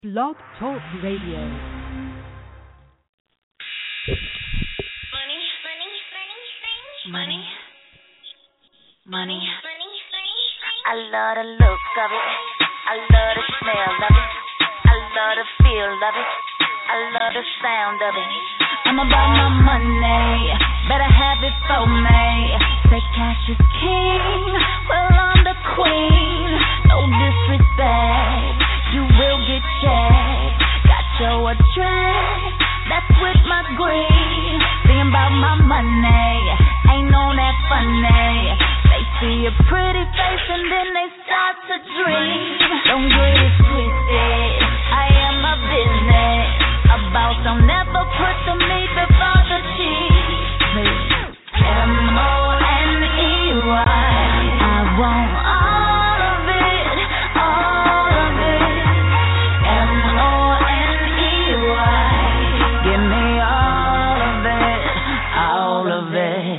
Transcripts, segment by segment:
Blog Talk Radio. Money. I love the look of it. I love the smell of it. I love the feel of it. I love the sound of it. I'm about my money. Better have it for me. Say cash is king. Well, I'm the queen. No disrespect. You will get checked. Got your address. That's with my green. Thinking about my money. Ain't on that funny. They see a pretty face and then they start to dream. Don't get it twisted. I am a business. A boss don't never put the meat before the cheese. M-O-N-E-Y. I want all of it, all of it. M-O-N-E-Y. Give me all of it, all of it.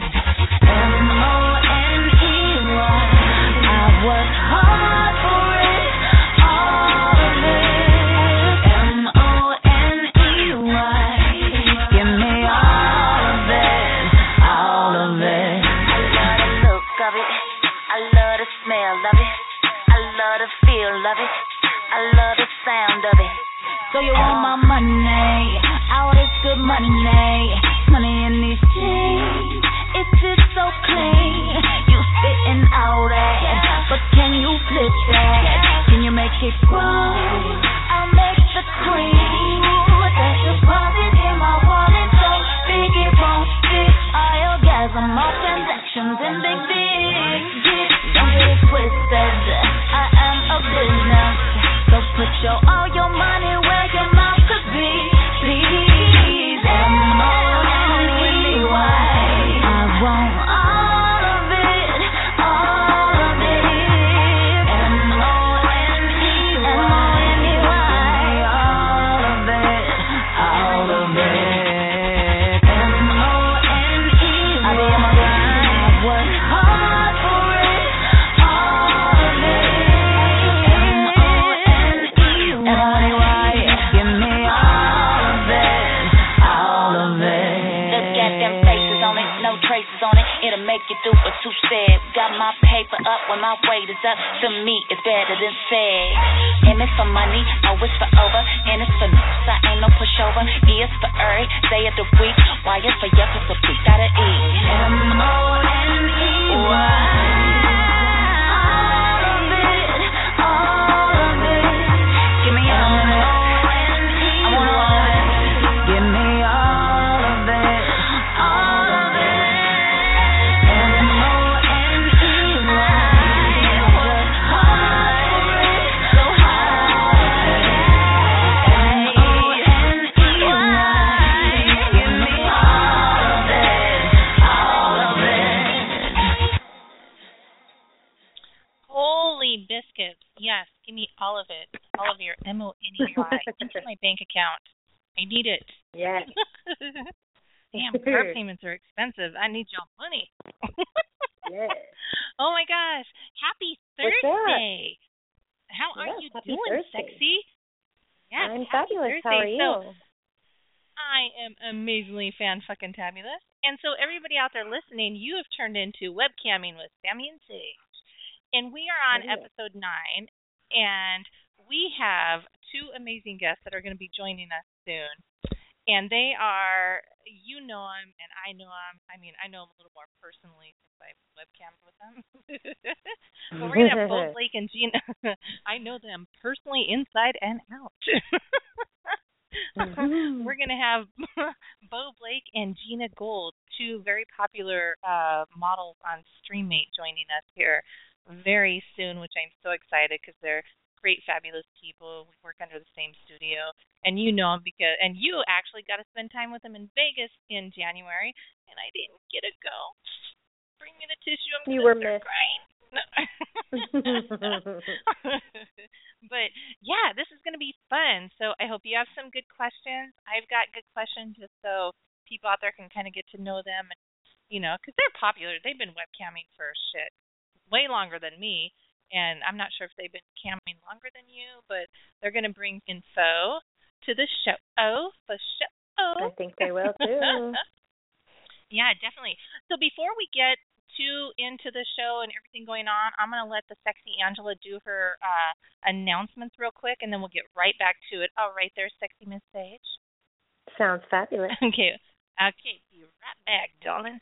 M-O-N-E-Y. I work hard for it, all of it. M-O-N-E-Y. Give me all of it, all of it. I love the look of it. I love the smell of it. I love the feel of it. I love the sound of it. So you want my money? All this good money. Money in these jeans. It's just so clean. You spitting all that, but can you flip that? Can you make it grow? I'll make the cream. That deposit in my wallet so big it won't fit. I orgasm all transactions in big dick. Don't get it twisted. I am a business, so put all your money where your mouth could be. Please, M-O-N-E-Y. I want all of it, all of it. M-O-N-E-Y, all of it, all of it. M-O-N-E-Y. I be on my grind. I work hard for it, all of it. M-O-N-E-Y. Give me all of it, all of it. Look at them faces on it, no traces on it. It'll make you do a two-step. Got my paper up when my weight is up. To me, it's better than said. M is for money, O is for over, N is for nuts. I ain't no pushover. E is for every day of the week. Y is for yuck, it's a beat gotta eat. M-O-N-E-Y. Holy biscuits. Yes, give me all of it. All of your M-O-N-E-Y into my bank account. I need it. Yes. Damn, car payments are expensive. I need y'all money. Yes. Oh, my gosh. Happy What's Thursday. How are Yes, you happy doing, Thursday. sexy? Yes, I'm happy fabulous. Thursday. How are you? So, I am amazingly fan-fucking-tabulous. And so everybody out there listening, you have turned into Webcamming with Sammy and Sage. And we are on episode 9, and we have two amazing guests that are going to be joining us soon. And they are, you know them, and I know them. I mean, I know them a little more personally since I've webcammed with them. But we're going to have Bo Blake and Gina. I know them personally inside and out. We're going to have Bo Blake and Gina Gold, two very popular models on StreamMate, joining us here very soon, which I'm so excited because they're great, fabulous people. We work under the same studio, and you know them and you actually got to spend time with them in Vegas in January, and I didn't get to go. Bring me the tissue. I'm You going were to start missed. crying. But yeah, this is going to be fun. So I hope you have some good questions. I've got good questions just so people out there can kind of get to know them, and because they're popular. They've been webcamming for way longer than me, and I'm not sure if they've been camming longer than you, but they're going to bring info to the show. Oh, for show. I think they will too. Yeah, definitely. So before we get too into the show and everything going on, I'm going to let the sexy Angela do her announcements real quick, and then we'll get right back to it. All right there, sexy Miss Sage. Sounds fabulous. Okay. Okay, be right back, darling.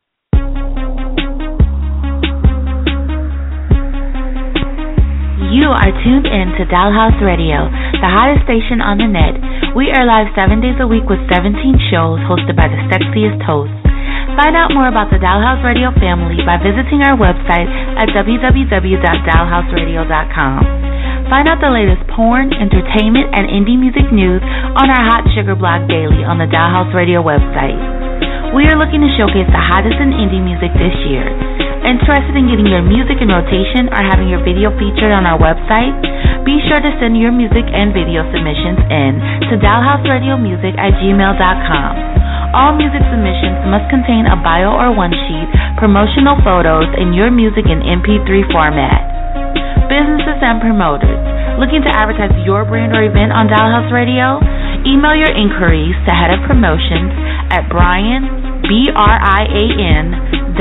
You are tuned in to Dollhouse Radio, the hottest station on the net. We are live 7 days a week with 17 shows hosted by the sexiest hosts. Find out more about the Dollhouse Radio family by visiting our website at www.dollhouseradio.com. Find out the latest porn, entertainment, and indie music news on our Hot Sugar blog daily on the Dollhouse Radio website. We are looking to showcase the hottest in indie music this year. Interested in getting your music in rotation or having your video featured on our website? Be sure to send your music and video submissions in to dollhouseradiomusic@gmail.com. All music submissions must contain a bio or one-sheet, promotional photos, and your music in MP3 format. Businesses and promoters looking to advertise your brand or event on Dollhouse Radio? Email your inquiries to Head of Promotions at Brian, BRIAN,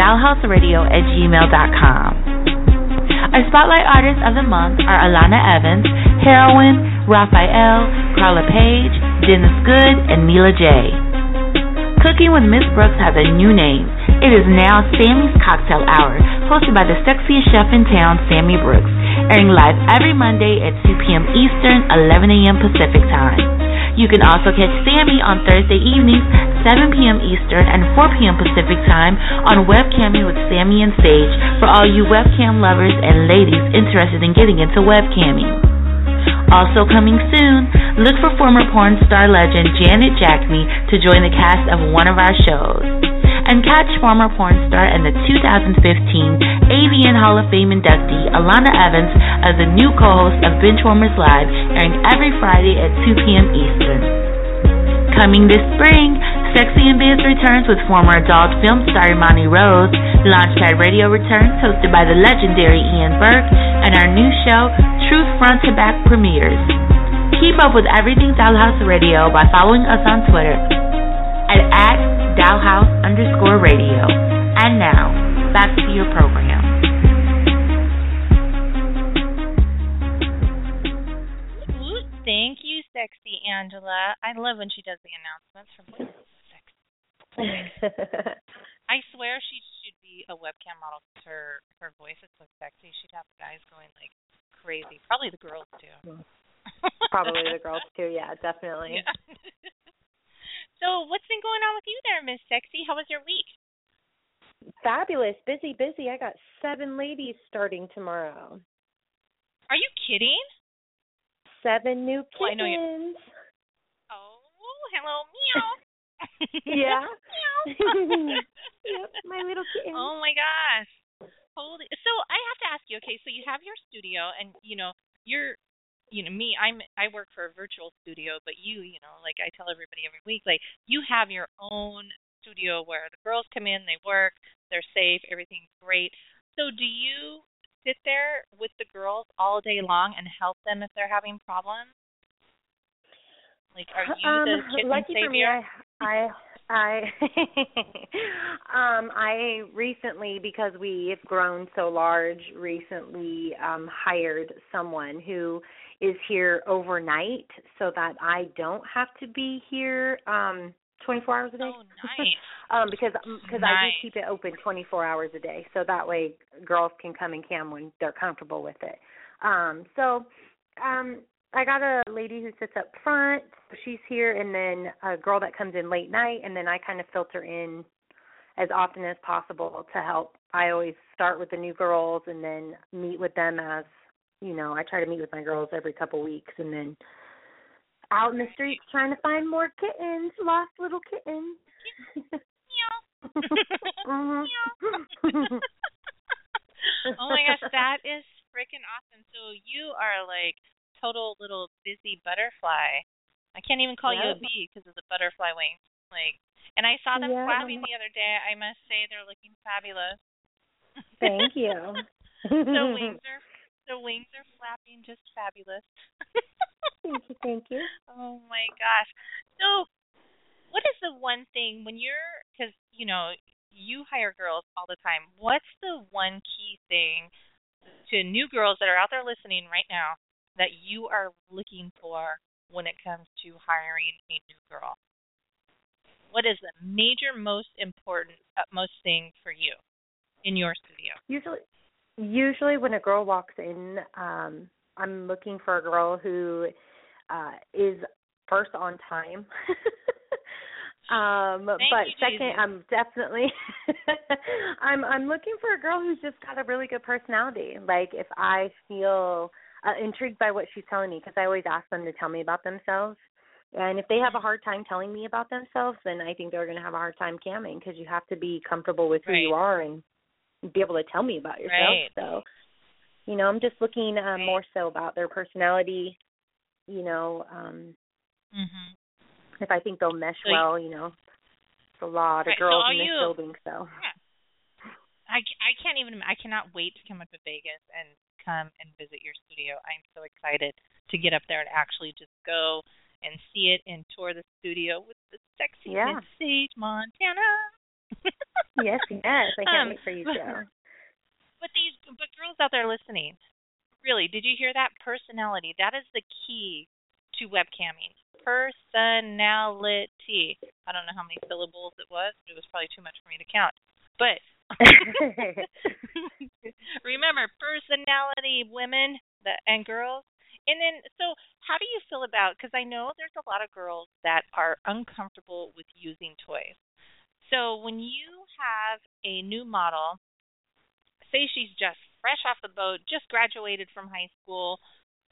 dollhouseradio@gmail.com. Our spotlight artists of the month are Alana Evans, Heroin, Raphael, Carla Page, Dennis Good, and Neela J. Cooking with Miss Brooks has a new name. It is now Sammy's Cocktail Hour, hosted by the sexiest chef in town, Sammy Brooks, airing live every Monday at 2 p.m. Eastern, 11 a.m. Pacific Time. You can also catch Sammy on Thursday evenings, 7 p.m. Eastern and 4 p.m. Pacific Time on Webcamming with Sammy and Sage for all you webcam lovers and ladies interested in getting into webcamming. Also coming soon, look for former porn star legend Janet Jackney to join the cast of one of our shows. And catch former porn star and the 2015 AVN Hall of Fame inductee Alana Evans as the new co-host of Benchwarmers Live, airing every Friday at 2 p.m. Eastern. Coming this spring, Sexy and Biz returns with former adult film star Imani Rose. Launchpad Radio returns, hosted by the legendary Ian Burke, and our new show, Truth Front to Back, premieres. Keep up with everything Dollhouse Radio by following us on Twitter at Dollhouse_radio. And now, back to your program. Thank you, sexy Angela. I love when she does the announcements. I swear she should be a webcam model because her voice is so sexy. She'd have guys going like crazy. Probably the girls too. Probably the girls too. Yeah, definitely. Yeah. So what's been going on with you there, Miss Sexy? How was your week? Fabulous. Busy. I got 7 ladies starting tomorrow. Are you kidding? 7 new kittens. Well, I know you. Oh, hello, meow. Yeah. Meow. Yep, my little kitten. Oh my gosh. Holy. So I have to ask you. Okay, so you have your studio, and you're. Me, I work for a virtual studio, but like I tell everybody every week, like you have your own studio where the girls come in, they work, they're safe, everything's great. So do you sit there with the girls all day long and help them if they're having problems? Like, are you the kitten lucky savior? For me, I recently, because we have grown so large, hired someone who is here overnight so that I don't have to be here 24 hours a day. Oh, nice. Because nice. I do keep it open 24 hours a day, so that way girls can come and cam when they're comfortable with it. I got a lady who sits up front. She's here, and then a girl that comes in late night, and then I kind of filter in as often as possible to help. I always start with the new girls and then meet with them as, I try to meet with my girls every couple weeks, and then out in the streets trying to find more kittens, lost little kittens. Mm-hmm. Oh my gosh, that is freaking awesome. So you are like total little busy butterfly. I can't even call you a bee because of the butterfly wings. And I saw them flapping the other day. I must say they're looking fabulous. Thank you. The wings are The wings are flapping just fabulous. Thank you, thank you. Oh my gosh. So, what is the one thing when because you hire girls all the time. What's the one key thing to new girls that are out there listening right now that you are looking for when it comes to hiring a new girl? What is the major, most important, utmost thing for you in your studio? Usually when a girl walks in, I'm looking for a girl who is first on time. But second, I'm definitely I'm looking for a girl who's just got a really good personality. Like if I feel intrigued by what she's telling me, because I always ask them to tell me about themselves. And if they have a hard time telling me about themselves, then I think they're going to have a hard time camming, because you have to be comfortable with who you are and be able to tell me about yourself. So, I'm just looking more so about their personality, if I think they'll mesh well, it's a lot of girls in this building, so. Yeah. I can't even, I cannot wait to come up to Vegas and come and visit your studio. I'm so excited to get up there and actually just go and see it and tour the studio with the sexy Miss Sage Montana. Yes, I can't wait for you to. But girls out there listening, really, did you hear that? Personality. That is the key to webcamming. Personality. I don't know how many syllables it was, but it was probably too much for me to count. But remember, personality, women and girls. And then, so how do you feel about, because I know there's a lot of girls that are uncomfortable with using toys. So when you have a new model, say she's just fresh off the boat, just graduated from high school,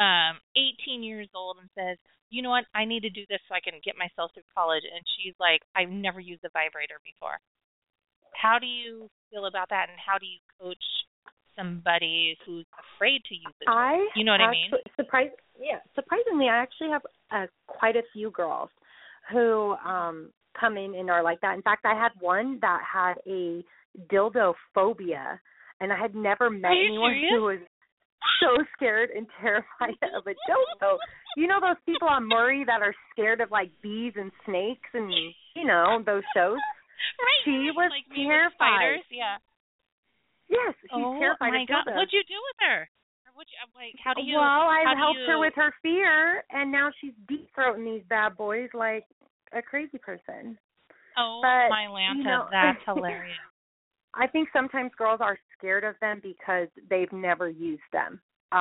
18 years old, and says, you know what, I need to do this so I can get myself through college. And she's like, I've never used a vibrator before. How do you feel about that, and how do you coach somebody who's afraid to use it? You know what I mean? Surprisingly, I actually have quite a few girls who come in and are like that. In fact, I had one that had a dildo phobia, and I had never met anyone who was so scared and terrified of a dildo. You know those people on Maury that are scared of like bees and snakes and those shows? Right. She was like terrified. Spiders, yeah. Yes, she's terrified of dildos. What'd you do with her? How do you? Well, I helped her with her fear, and now she's deep throating these bad boys like a crazy person. Oh, but, my Lanta, that's hilarious. I think sometimes girls are scared of them because they've never used them,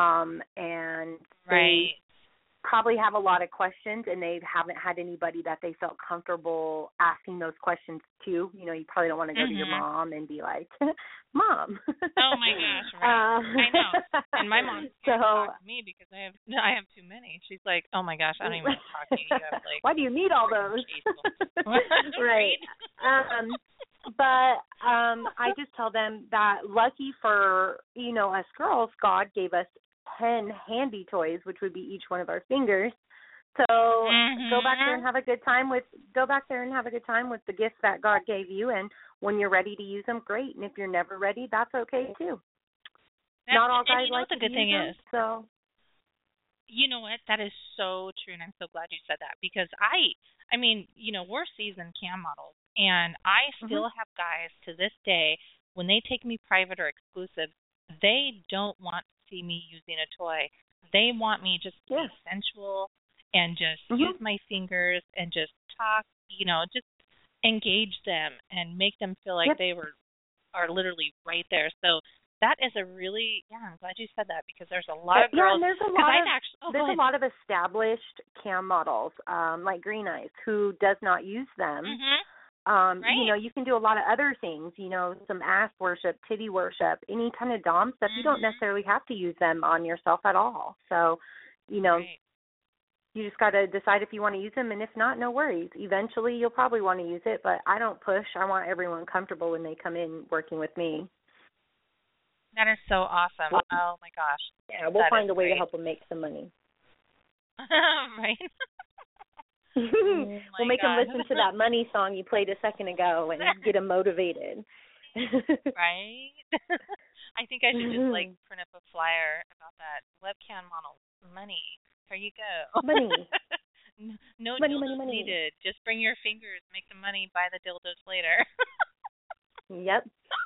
and they probably have a lot of questions, and they haven't had anybody that they felt comfortable asking those questions to. You probably don't want to go to your mom and be like, Mom. Oh my gosh, right. I know. And my mom's scared to talk to me because I have too many. She's like, oh my gosh, I don't even want to talk to you. You have like, why do you need all those? Right. But I just tell them that lucky for, us girls, God gave us 10 handy toys, which would be each one of our fingers. So go back there and have a good time with the gifts that God gave you, and when you're ready to use them, great. And if you're never ready, that's okay too. Not all guys like to use them. So you know what? That is so true, and I'm so glad you said that, because I mean, we're seasoned cam models, and I still have guys to this day, when they take me private or exclusive, they don't want to see me using a toy. They want me just to be sensual and just use my fingers and just talk, just engage them and make them feel like they are literally right there. So that is a really, I'm glad you said that, because there's a lot of girls. Yeah, there's a lot of established cam models, like Green Eyes, who does not use them. You can do a lot of other things, some ass worship, titty worship, any kind of dom stuff. You don't necessarily have to use them on yourself at all. So, you just got to decide if you want to use them, and if not, no worries. Eventually, you'll probably want to use it, but I don't push. I want everyone comfortable when they come in working with me. That is so awesome. Oh, my gosh. Yeah, we'll find a way to help them make some money. Right. We'll make them listen to that money song you played a second ago and get them motivated. Right? I think I should just print up a flyer about that webcam model money. Here you go. Money. No Money, dildos money. needed. Just bring your fingers, make the money, buy the dildos later. Yep.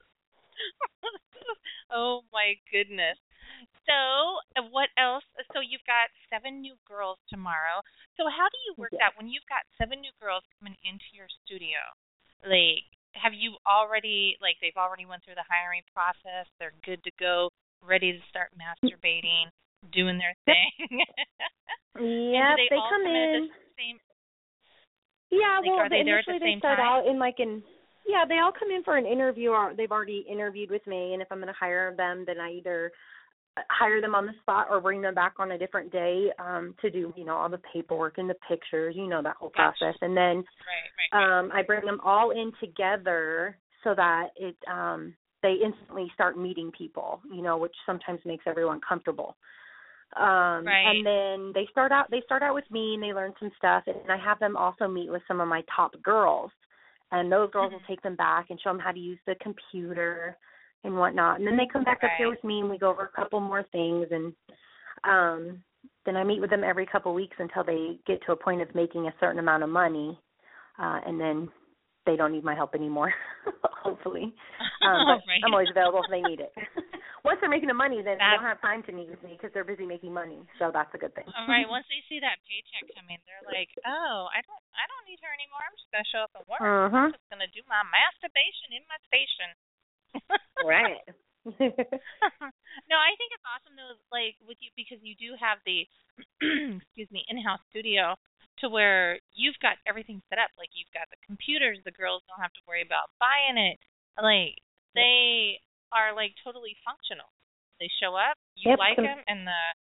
Oh my goodness. So, what else? So you've got 7 new girls tomorrow. So how do you work Yes. that when you've got 7 new girls coming into your studio? Like, have you already, like, they've already went through the hiring process, they're good to go, ready to start masturbating, doing their thing? Yeah, And do they all come in. at the same? Yeah, Like, well, are they there at initially the they same start time? out in yeah, they all come in for an interview, or they've already interviewed with me, and if I'm going to hire them, then I either hire them on the spot or bring them back on a different day to do, all the paperwork and the pictures, that whole Gotcha. process. And then Right. I bring them all in together so that they instantly start meeting people, which sometimes makes everyone comfortable. Right. And then they start out with me, and they learn some stuff, and I have them also meet with some of my top girls, and those girls will take them back and show them how to use the computer and whatnot. And then they come back up here with me, and we go over a couple more things, and then I meet with them every couple weeks until they get to a point of making a certain amount of money, and then they don't need my help anymore, hopefully. But Right. I'm always available if they need it. Once they're making the money, then they That's- don't have time to meet with me because they're busy making money. So that's a good thing. All right. Once they see that paycheck coming, they're like, "Oh, I don't need her anymore. I'm just gonna show up and work. I'm just gonna do my masturbation in my station." Right. No, I think it's awesome though, like with you, because you do have the in-house studio to where you've got everything set up. Like you've got the computers. The girls don't have to worry about buying it. Like they are like totally functional. They show up, you like them, and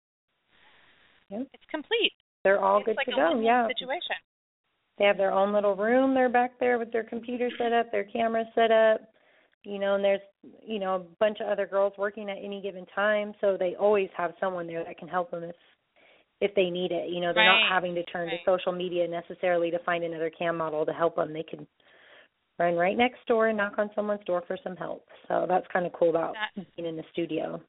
it's complete. They're all it's good like to a go. win-win Yeah. situation. They have their own little room. They're back there with their computer set up, their camera set up, and there's, a bunch of other girls working at any given time. So they always have someone there that can help them if they need it. They're not having to turn to social media necessarily to find another cam model to help them. They can run right next door and knock on someone's door for some help. So that's kind of cool about being in the studio.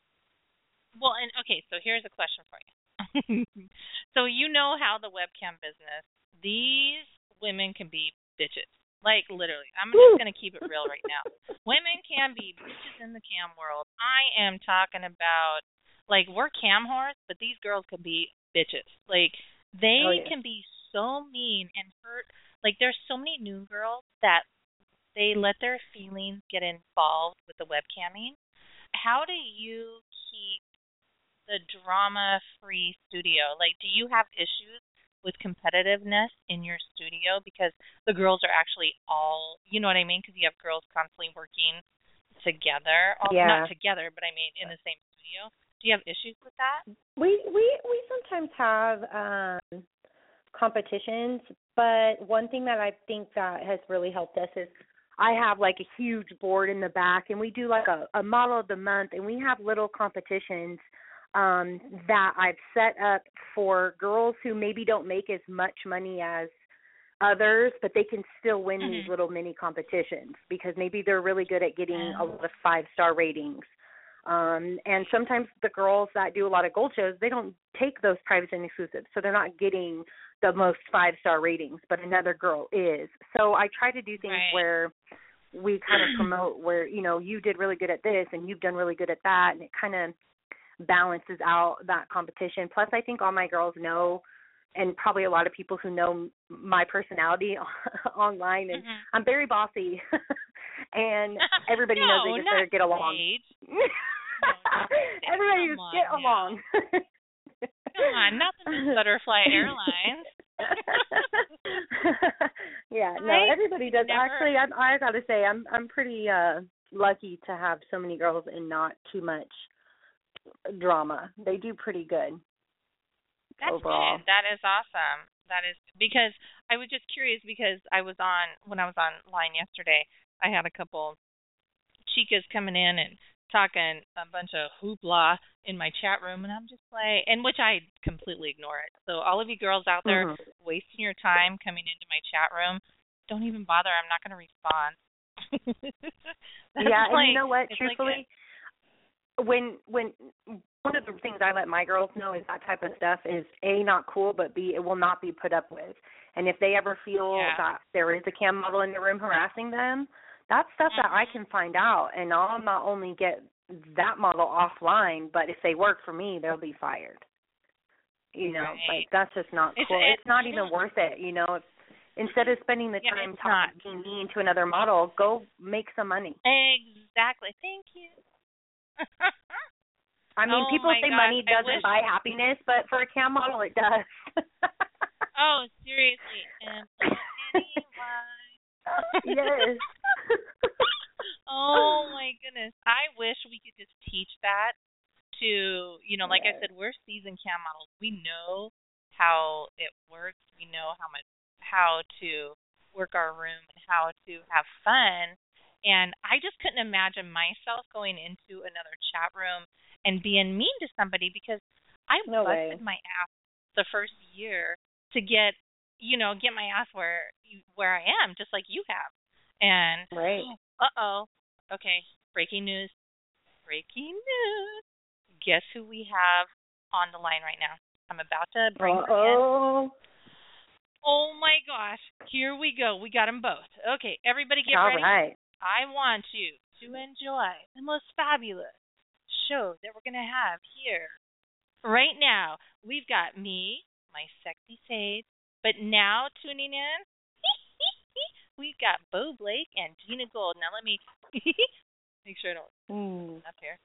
Well, and okay, so here's a question for you. So you know how the webcam business, these women can be bitches. Like, literally. I'm just going to keep it real right now. Women can be bitches in the cam world. I am talking about, like, we're cam whores, but these girls can be bitches. Like, they can be so mean and hurt. Like, there's so many new girls that they let their feelings get involved with the webcamming. How do you keep the drama-free studio? Like, do you have issues with competitiveness in your studio because the girls are actually all, you know what I mean? Because you have girls constantly working together. Not together, but I mean in the same studio. Do you have issues with that? We sometimes have competitions, but one thing that I think that has really helped us is I have like a huge board in the back, and we do like a model of the month, and we have little competitions that I've set up for girls who maybe don't make as much money as others, but they can still win these little mini competitions because maybe they're really good at getting a lot of 5-star ratings. And sometimes the girls that do a lot of gold shows, they don't take those privates and exclusives, so they're not getting the most 5-star ratings, but another girl is. So I try to do things where we kind of promote where, you did really good at this and you've done really good at that, and it kind of balances out that competition. Plus, I think all my girls know, and probably a lot of people who know my personality online, and I'm very bossy, and everybody knows they just better get along. Everybody just get along. Come on, nothing but Butterfly Airlines. Everybody does. Actually, I got to say, I'm pretty lucky to have so many girls and not too much drama. They do pretty good. That's overall. Good. That is awesome. That is because I was just curious because when I was online yesterday, I had a couple chicas coming in and talking a bunch of hoopla in my chat room, and I'm just like, and which I completely ignore it. So all of you girls out there wasting your time coming into my chat room, don't even bother. I'm not going to respond. And you know what? Truthfully, when one of the things I let my girls know is that type of stuff is A, not cool, but B, it will not be put up with. And if they ever feel that there is a cam model in the room harassing them, that's stuff that I can find out, and I'll not only get that model offline, but if they work for me, they'll be fired. You know, like that's just not cool. It's not even worth it, you know. Instead of spending the time being mean to another model, go make some money. Exactly. Thank you. I mean, people say money doesn't buy happiness, but for a cam model, it does. Oh, seriously. Yes. Oh, my goodness. I wish we could just teach that to, you know, like I said, we're seasoned cam models. We know how it works. We know how to work our room and how to have fun. And I just couldn't imagine myself going into another chat room and being mean to somebody, because I busted my ass the first year to get my ass where I am, just like you have. And okay, breaking news. Guess who we have on the line right now? I'm about to bring her in. Oh my gosh, here we go. We got them both. Okay, everybody get ready. All right. I want you to enjoy the most fabulous show that we're going to have here. Right now, we've got me, my sexy Sage, but now tuning in, we've got Bo Blake and Gina Gold. Now let me make sure I don't up here.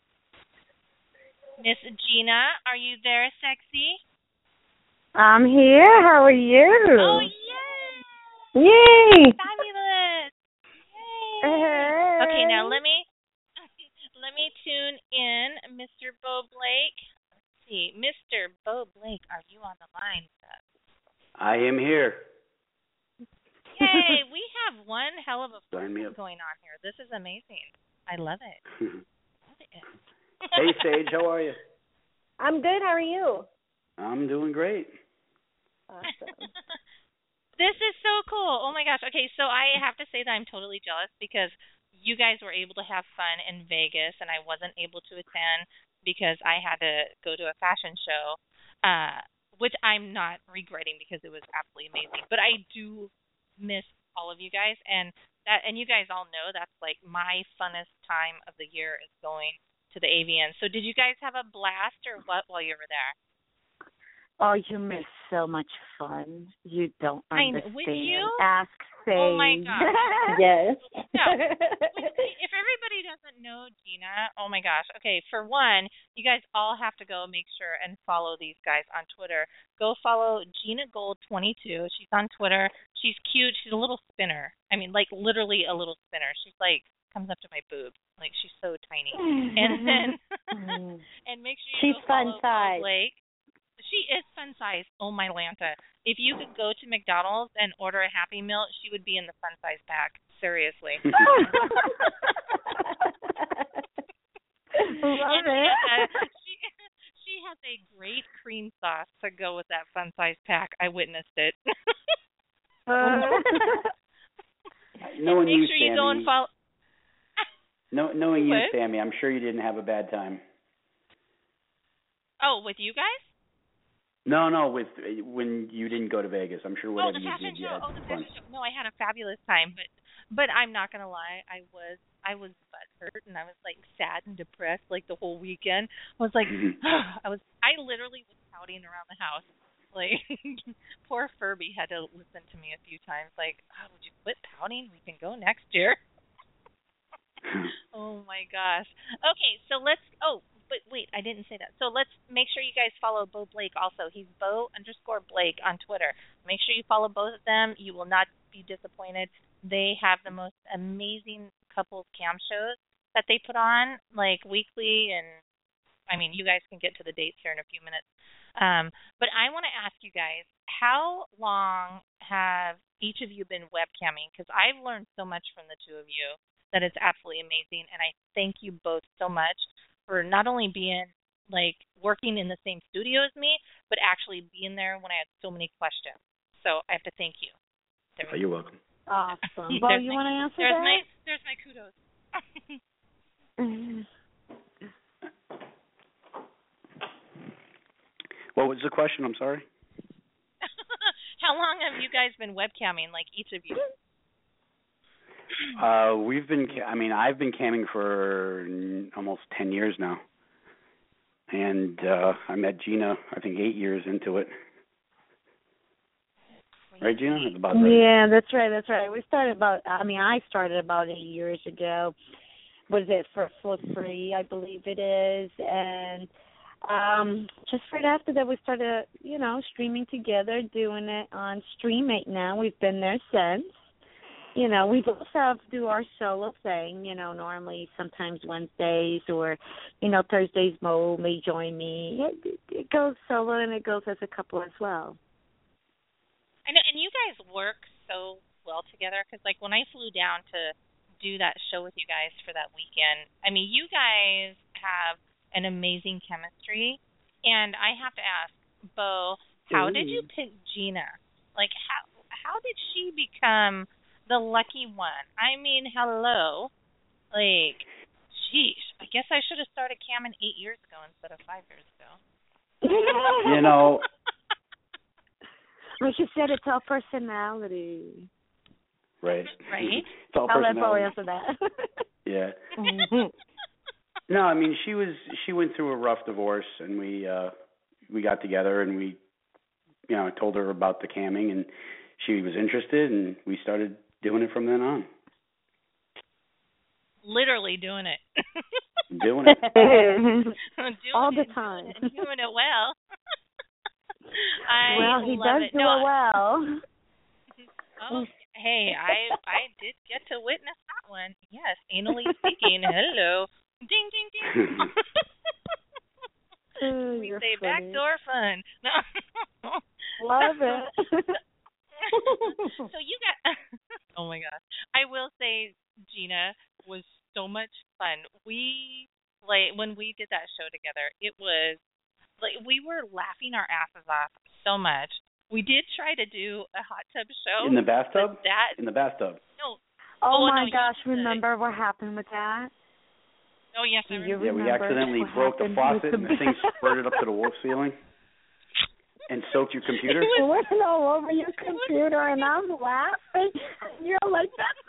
Miss Gina, are you there, sexy? I'm here. How are you? Oh, yay! Yay! Fabulous! Yay! Okay, now let me tune in, Mr. Bo Blake. Let's see, Mr. Bo Blake, are you on the line with us? I am here. Yay! We have one hell of a fun going on here. This is amazing. I love it. Hey, Sage, how are you? I'm good. How are you? I'm doing great. Awesome. This is so cool. Oh, my gosh. Okay, so I have to say that I'm totally jealous because you guys were able to have fun in Vegas, and I wasn't able to attend because I had to go to a fashion show, which I'm not regretting because it was absolutely amazing. But I do miss all of you guys, and you guys all know that's like my funnest time of the year is going to the AVN. So did you guys have a blast or what while you were there? Oh, you missed so much fun. You don't understand. Would you? Ask Sage. Oh, my God. Yes. No. If everybody doesn't know Gina, oh, my gosh. Okay, for one, you guys all have to go make sure and follow these guys on Twitter. Go follow Gina Gold 22. She's on Twitter. She's cute. She's a little spinner. I mean, like, literally a little spinner. She's like, comes up to my boob. Like, she's so tiny. And then, and make sure you She's go follow fun size. Blake. She is fun size. Oh, my Lanta. If you could go to McDonald's and order a Happy Meal, she would be in the fun size pack. Seriously. Love it. She has a great cream sauce to go with that fun size pack. I witnessed it. Knowing make you, sure Sammy, you go and follow. Knowing you, Sammy, I'm sure you didn't have a bad time. Oh, with you guys? No, with when you didn't go to Vegas. I'm sure whatever you did, you had fun. No, I had a fabulous time, but I'm not gonna lie, I was butthurt and I was like sad and depressed like the whole weekend. I was like, I literally was pouting around the house. Like, poor Furby had to listen to me a few times. Like, would you quit pouting? We can go next year. Oh my gosh. Okay, so let's. Oh, but wait, I didn't say that. So let's make sure you guys follow Bo Blake also. He's Bo_Blake on Twitter. Make sure you follow both of them. You will not be disappointed. They have the most amazing couples cam shows that they put on, like weekly, and I mean, you guys can get to the dates here in a few minutes. But I want to ask you guys, how long have each of you been webcamming? Because I've learned so much from the two of you that it's absolutely amazing, and I thank you both so much for not only being, like, working in the same studio as me, but actually being there when I had so many questions. So I have to thank you. You're welcome. Awesome. Well, you want to answer that? There's my kudos. What was the question? I'm sorry. How long have you guys been webcamming, like each of you? I've been camming for almost 10 years now. And I met Gina, I think 8 years into it. Right, Gina? That's about right. Yeah, that's right. I started about 8 years ago. Was it for free, I believe it is. And just right after that, we started, streaming together, doing it on Streamate now. We've been there since. We both do our solo thing, normally sometimes Wednesdays or, Thursdays Mo may join me. It goes solo and it goes as a couple as well. I know, and you guys work so well together because, like, when I flew down to do that show with you guys for that weekend, I mean, you guys have an amazing chemistry. And I have to ask, Bo, how did you pick Gina? Like, how did she become the lucky one? I mean, hello. Like, sheesh. I guess I should have started camming 8 years ago instead of 5 years ago. Like you said, it's all personality. Right. Right? It's all I'll personality. let Bo answer that. Yeah. No, I mean, she went through a rough divorce, and we got together, and we, I told her about the camming, and she was interested, and we started doing it from then on. Literally doing it. Doing it. All the time. Doing it well. He does do it well. Oh, hey, I did get to witness that one. Yes, anally speaking. Hello. Ding, ding, ding. We say funny. backdoor fun. No. Love it. So you got, oh my gosh. I will say Gina was so much fun. When we did that show together, it was, we were laughing our asses off so much. We did try to do a hot tub show. In the bathtub? In the bathtub. No. Oh my gosh, remember what happened with that? Oh, yes, I remember. Yeah, we accidentally broke the faucet and the thing spurted up to the wall ceiling and soaked your computer. It went all over your computer, and I'm laughing. And you're like, that's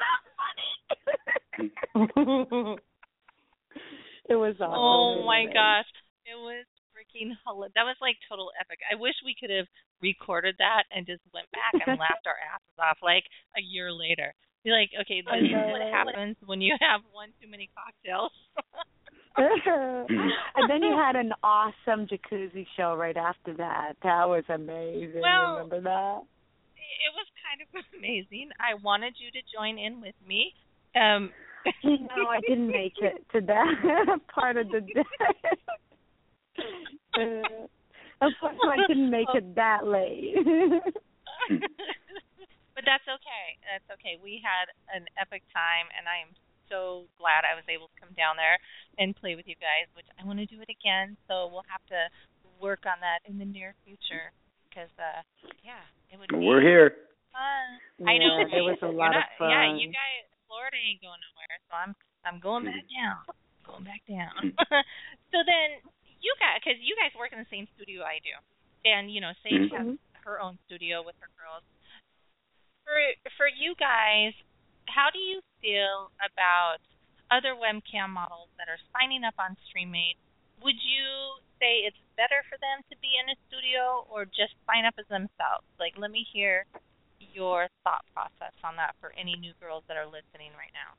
not funny. It was awesome. Oh, my gosh. It was freaking hilarious. That was, total epic. I wish we could have recorded that and just went back and laughed our asses off, a year later. Be like, okay, this is what happens when you have one too many cocktails. And then you had an awesome jacuzzi show right after that. That was amazing. Well, remember that? It was kind of amazing. I wanted you to join in with me. I didn't make it to that part of the day. Unfortunately, I didn't make it that late. But that's okay. That's okay. We had an epic time, and I am so glad I was able to come down there and play with you guys, which I want to do it again. So we'll have to work on that in the near future because, it would be We're here. fun. Yeah, I know. it was a lot of fun. Yeah, you guys, Florida ain't going nowhere, so I'm going back down. Going back down. So then you guys, because you guys work in the same studio I do, and Sage has her own studio with her girls. For you guys, how do you feel about other webcam models that are signing up on Streamate? Would you say it's better for them to be in a studio or just sign up as themselves? Let me hear your thought process on that for any new girls that are listening right now.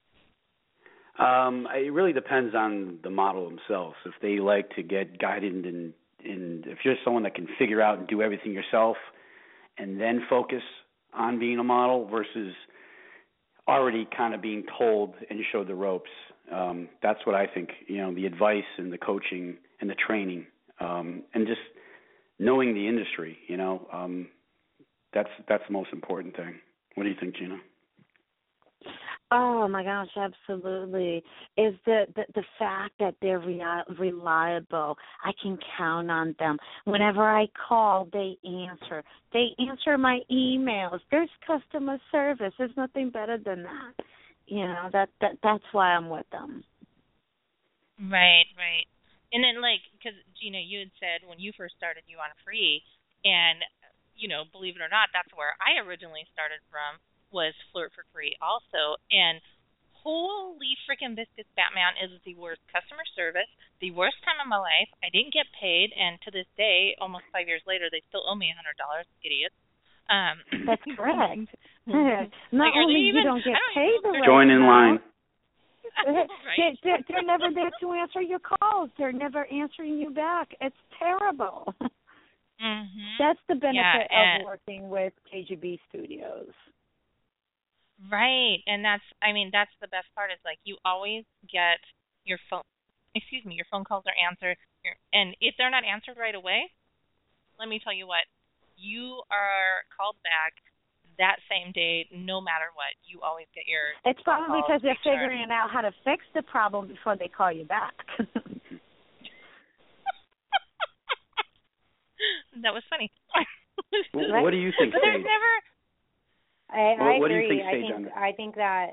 It really depends on the model themselves. If they like to get guided and if you're someone that can figure out and do everything yourself and then focus on being a model versus already kind of being told and showed the ropes. That's what I think, the advice and the coaching and the training and just knowing the industry, that's the most important thing. What do you think, Gina? Oh my gosh, absolutely. Is the fact that they're reliable. I can count on them. Whenever I call, they answer. They answer my emails. There's customer service. There's nothing better than that. That's why I'm with them. Right. And then, like, because, Gina, you had said when you first started, you on a free, and, believe it or not, that's where I originally started from, was Flirt for Free also. And holy freaking biscuits, Batman is the worst customer service, the worst time of my life. I didn't get paid, and to this day, almost 5 years later, they still owe me $100, idiots. That's correct. Not like, only you don't get paid the right Join in line. Right. They're never there to answer your calls. They're never answering you back. It's terrible. Mm-hmm. That's the benefit of working with KGB Studios. Right, and that's the best part is, like, you always get your phone calls are answered, and if they're not answered right away, let me tell you what, you are called back that same day, no matter what. You always get your It's probably because they're sure. figuring out how to fix the problem before they call you back. That was funny. What do you think, But there's Sage? never... I What do agree. you think, Sage, on that? I think that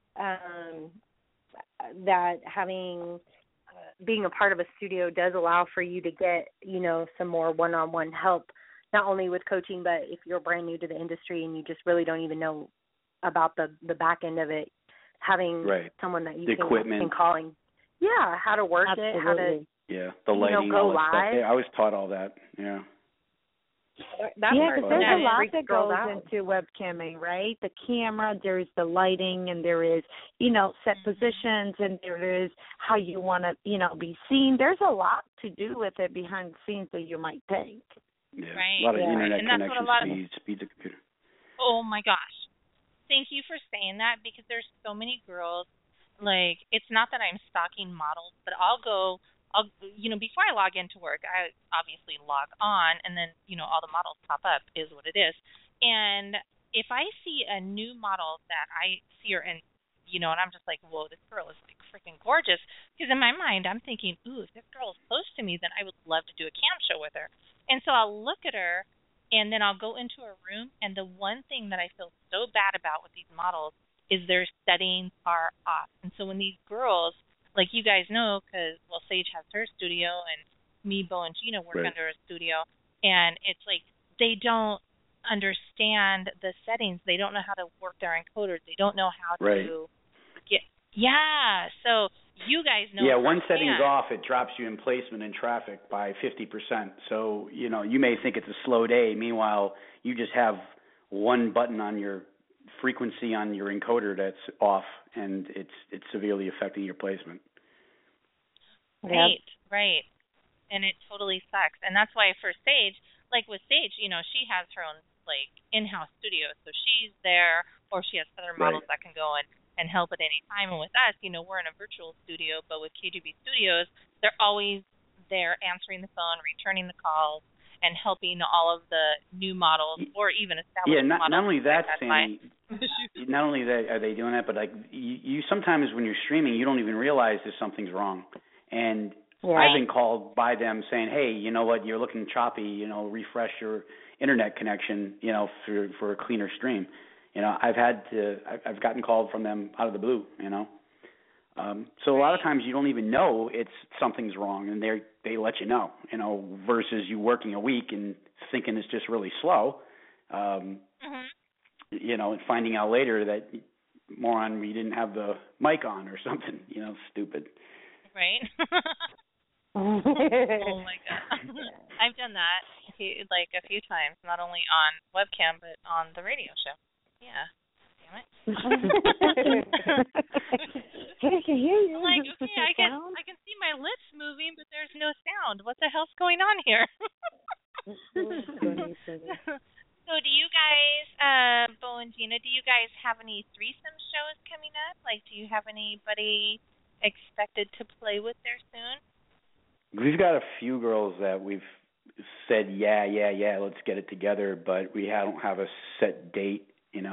that having being a part of a studio does allow for you to get, some more one-on-one help, not only with coaching, but if you're brand new to the industry and you just really don't even know about the back end of it, having someone that you can calling. Yeah, how to work Absolutely. it, how to the lighting, go all that stuff. live. I was taught all that. Yeah. Because there's a lot that goes out. into webcamming, right? The camera, there's the lighting, and there is, set positions, and there is how you want to, be seen. There's a lot to do with it behind the scenes that you might think. Yeah. Right. A lot of internet and that's connection what a lot speed the computer. Oh my gosh. Thank you for saying that, because there's so many girls, like, it's not that I'm stalking models, but I'll before I log into work, I obviously log on, and then, all the models pop up, is what it is. And if I see a new model that I see her in, and I'm just like, whoa, this girl is like freaking gorgeous, because in my mind I'm thinking, ooh, if this girl is close to me, then I would love to do a cam show with her. And so I'll look at her, and then I'll go into her room, and the one thing that I feel so bad about with these models is their settings are off. And so when these girls, like you guys know, because, Sage has her studio, and me, Bo, and Gina work under a studio, and it's like they don't understand the settings. They don't know how to work their encoders. They don't know how to get... Yeah, so you guys know... Yeah, one setting's off, it drops you in placement in traffic by 50%. So, you may think it's a slow day. Meanwhile, you just have one button on your frequency on your encoder that's off, and it's severely affecting your placement. Right. And it totally sucks. And that's why for Sage, like with Sage, she has her own, like, in-house studio. So she's there, or she has other models that can go and help at any time. And with us, we're in a virtual studio, but with KGB Studios, they're always there answering the phone, returning the calls, and helping all of the new models or even established models. Not only that, Sammy, not only that are they doing that, but, like, you sometimes when you're streaming, you don't even realize that something's wrong. And I've been called by them saying, hey, you know what, you're looking choppy, refresh your internet connection, for a cleaner stream. I've gotten called from them out of the blue, So a lot of times you don't even know something's wrong, and they let you know, versus you working a week and thinking it's just really slow, and finding out later that, moron, we didn't have the mic on or something, stupid. Right. Oh my God. I've done that like a few times, not only on webcam but on the radio show. Yeah. Damn it. Hey, I can hear you. I'm like, okay, I can see my lips moving, but there's no sound. What the hell's going on here? So do you guys, Bo and Gina, do you guys have any threesome shows coming up? Like, do you have anybody expected to play with there soon? We've got a few girls that we've said, yeah, let's get it together, but we don't have a set date,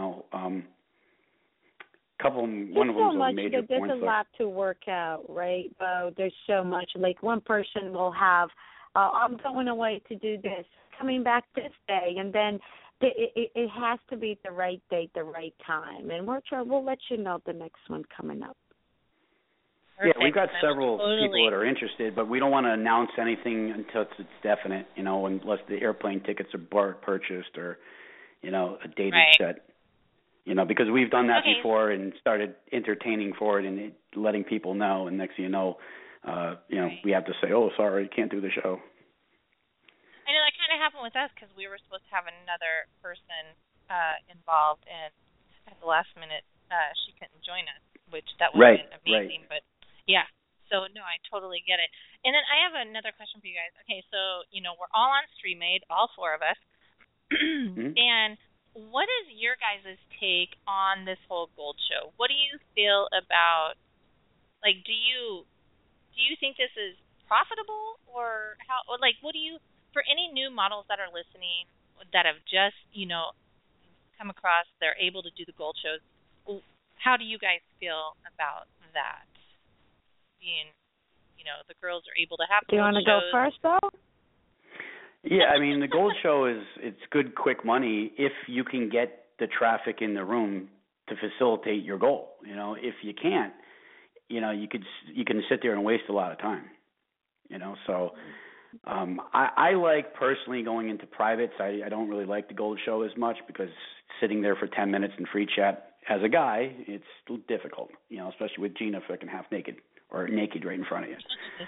couple, one of them's a major porn There's a lot to work out, right? There's so much. Like, one person will have, I'm going away to do this, coming back this day, and then it has to be the right date, the right time, and we'll let you know the next one coming up. Perfect. Yeah, we've got several totally. people that are interested, but we don't want to announce anything until it's definite, unless the airplane tickets are purchased or, a date is set. Because we've done that before and started entertaining for it and letting people know, and next thing you know, we have to say, oh, sorry, can't do the show. I know that kind of happened with us because we were supposed to have another person involved, and at the last minute, she couldn't join us, which that would have been amazing. But yeah, so no, I totally get it. And then I have another question for you guys. Okay, so we're all on StreamAid, all four of us, and what is your guys' take on this whole gold show? What do you feel about? Like, do you think this is profitable, or how? Or like, what do you? For any new models that are listening that have just, come across, they're able to do the gold shows, how do you guys feel about that? Being, the girls are able to have gold shows. Do you want to go first, though? Yeah, I mean, the gold show it's good, quick money if you can get the traffic in the room to facilitate your goal. If you can't, you can sit there and waste a lot of time. So I like personally going into privates. I don't really like the gold show as much because sitting there for 10 minutes in free chat as a guy, it's difficult, especially with Gina fucking half naked or naked right in front of you.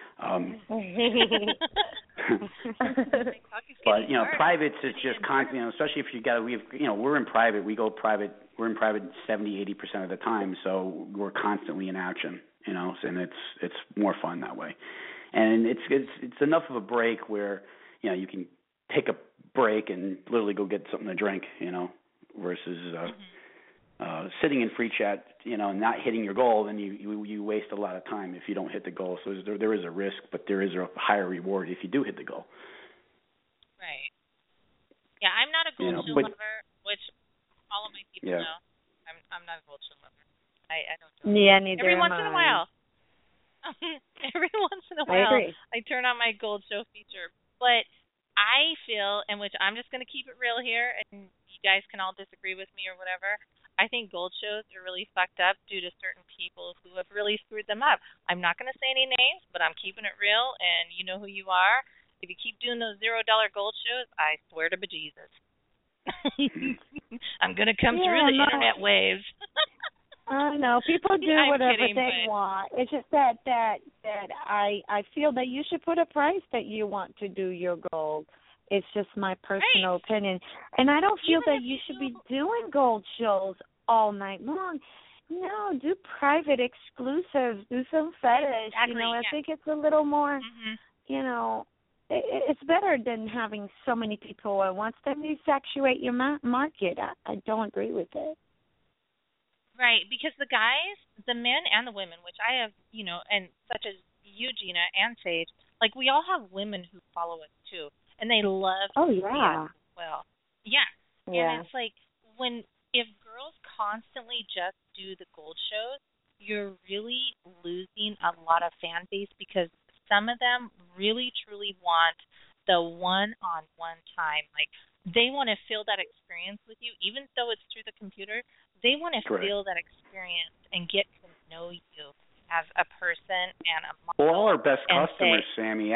But privates is just constant. Especially if we're in private. We go private. We're in private 70-80% of the time, so we're constantly in action. And it's more fun that way. And it's enough of a break where you can take a break and literally go get something to drink, versus sitting in free chat, and not hitting your goal. Then you waste a lot of time if you don't hit the goal. So there is a risk, but there is a higher reward if you do hit the goal. Right. Yeah, I'm not a gold show lover, which all of my people know. I'm not a gold show lover. I don't do it. Yeah, neither Every am once in a while. Every once in a while, I turn on my gold show feature. But I feel, and which I'm just going to keep it real here, and you guys can all disagree with me or whatever, I think gold shows are really fucked up due to certain people who have really screwed them up. I'm not going to say any names, but I'm keeping it real, and you know who you are. If you keep doing those $0 gold shows, I swear to bejesus. I'm going to come through the internet waves. I know people do whatever they want. It's just that I feel that you should put a price that you want to do your gold. It's just my personal opinion, and I don't feel that you should be doing gold shows all night long. No, do private exclusives. Do some fetish. Exactly, I think it's a little more. It's better than having so many people at once. Then you saturate your market. I don't agree with it. Right, because the guys, the men and the women, which I have, and such as you, Gina, and Sage, like we all have women who follow us too, and they love to see us as well. Yeah. And it's like if girls constantly just do the gold shows, you're really losing a lot of fan base because some of them really truly want the one-on-one time. Like they want to feel that experience with you, even though it's through the computer. They want to feel that experience and get to know you as a person and a model. Well, all our best customers, Sammy,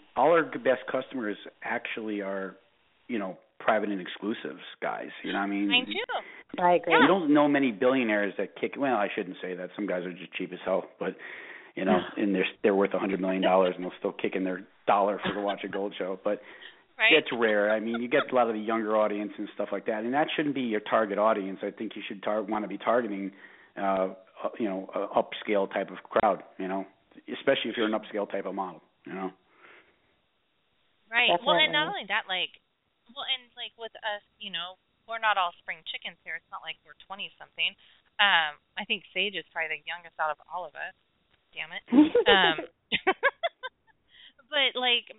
are, private and exclusives guys. You know what I mean? Mine too. I agree. You don't know many billionaires that kick. Well, I shouldn't say that. Some guys are just cheap as hell, but and they're worth $100 million, and they'll still kick in their dollar to watch a gold show. But it's rare. I mean, you get a lot of the younger audience and stuff like that, and that shouldn't be your target audience. I think you should want to be targeting, a upscale type of crowd. Especially if you're an upscale type of model. Right. Definitely. Well, and not only that, with us, we're not all spring chickens here. It's not like we're 20-something. I think Sage is probably the youngest out of all of us. Damn it. But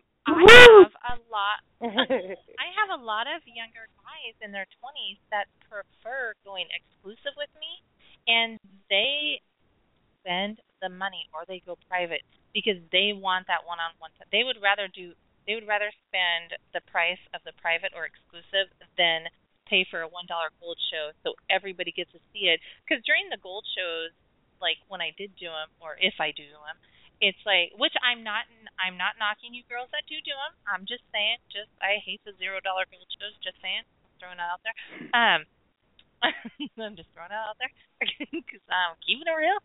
I have a lot of younger guys in their 20s that prefer going exclusive with me, and they spend the money or they go private because they want that one-on-one time. They would rather spend the price of the private or exclusive than pay for a $1 gold show so everybody gets to see it. Because during the gold shows, like when I did do them, or if I do them, it's like, which I'm not knocking you girls that do them. I'm just saying, I hate the $0 gold shows. Just saying, throwing it out there. I'm just throwing it out there because I'm keeping it real.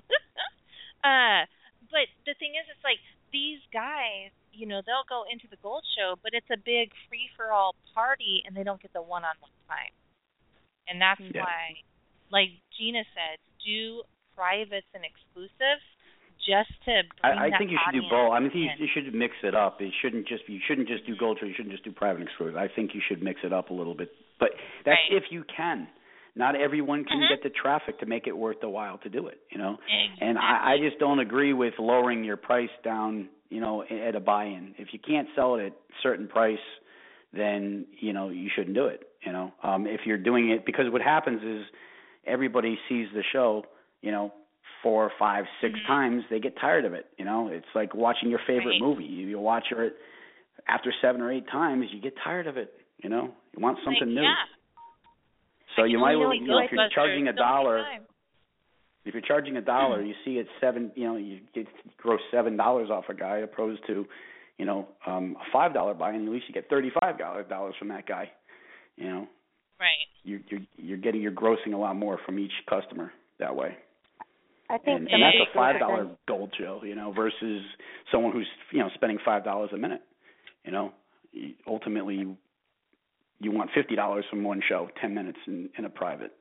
But the thing is, it's like these guys, they'll go into the gold show, but it's a big free for all party, and they don't get the one-on-one time. And that's why, like Gina said, do privates and exclusives just to bring I think you should do both. I mean, you should mix it up. You shouldn't just do gold show. You shouldn't just do private and exclusive. I think you should mix it up a little bit. But that's if you can. Not everyone can get the traffic to make it worth the while to do it, Exactly. And I just don't agree with lowering your price down, at a buy-in. If you can't sell it at a certain price, then, you shouldn't do it, If you're doing it, because what happens is everybody sees the show, 4, 5, 6 times, they get tired of it, It's like watching your favorite movie. You watch it after 7 or 8 times, you get tired of it, You want something new. Yeah. So you might, if you're charging $1, if you're charging $1, you see it's $7, you get gross $7 off a guy, opposed to, a $5 buy, and at least you get $35 from that guy. Right. You're grossing a lot more from each customer that way. I think, and that's a $5 gold show, versus someone who's spending $5 a minute. Ultimately, you want $50 from one show, 10 minutes in a private.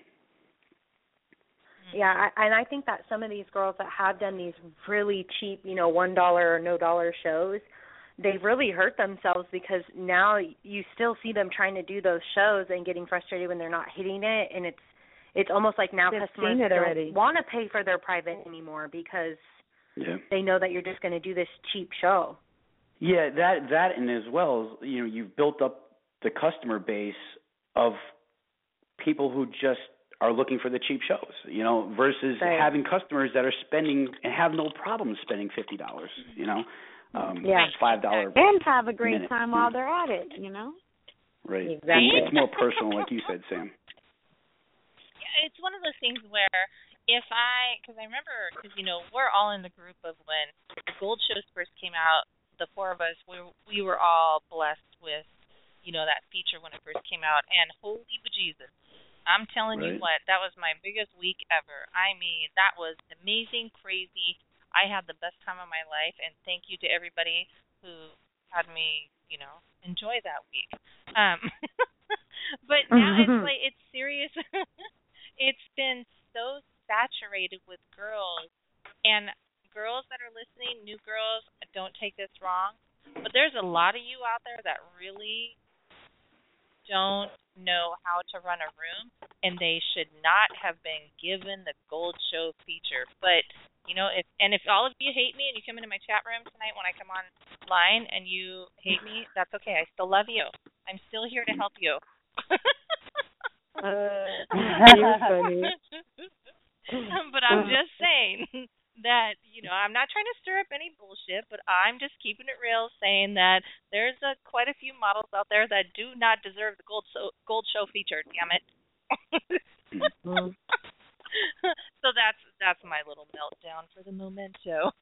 Yeah, and I think that some of these girls that have done these really cheap, $1 or no dollar shows, they've really hurt themselves, because now you still see them trying to do those shows and getting frustrated when they're not hitting it, and it's almost like now customers don't want to pay for their private anymore, because they know that you're just going to do this cheap show. Yeah, that and as well, you've built up the customer base of people who just are looking for the cheap shows, versus having customers that are spending and have no problem spending $50, $5 and have a great time while they're at it, Right. Exactly. It's more personal, like you said, Sam. Yeah, it's one of those things where because I remember, we're all in the group of when the gold shows first came out, the 4 of us, we were all blessed with, that feature when it first came out, and holy bejesus, I'm telling you what, that was my biggest week ever. I mean, that was amazing, crazy. I had the best time of my life, and thank you to everybody who had me, enjoy that week. But now it's like, it's serious. It's been so saturated with girls, and girls that are listening, new girls, don't take this wrong, but there's a lot of you out there that really don't know how to run a room, and they should not have been given the gold show feature. But if all of you hate me and you come into my chat room tonight when I come online and you hate me, that's okay. I still love you. I'm still here to help you. You're funny. But I'm just saying that, I'm not trying to stir up any bullshit, but I'm just keeping it real, saying that there's quite a few models out there that do not deserve the gold show feature, damn it. So that's my little meltdown for the memento.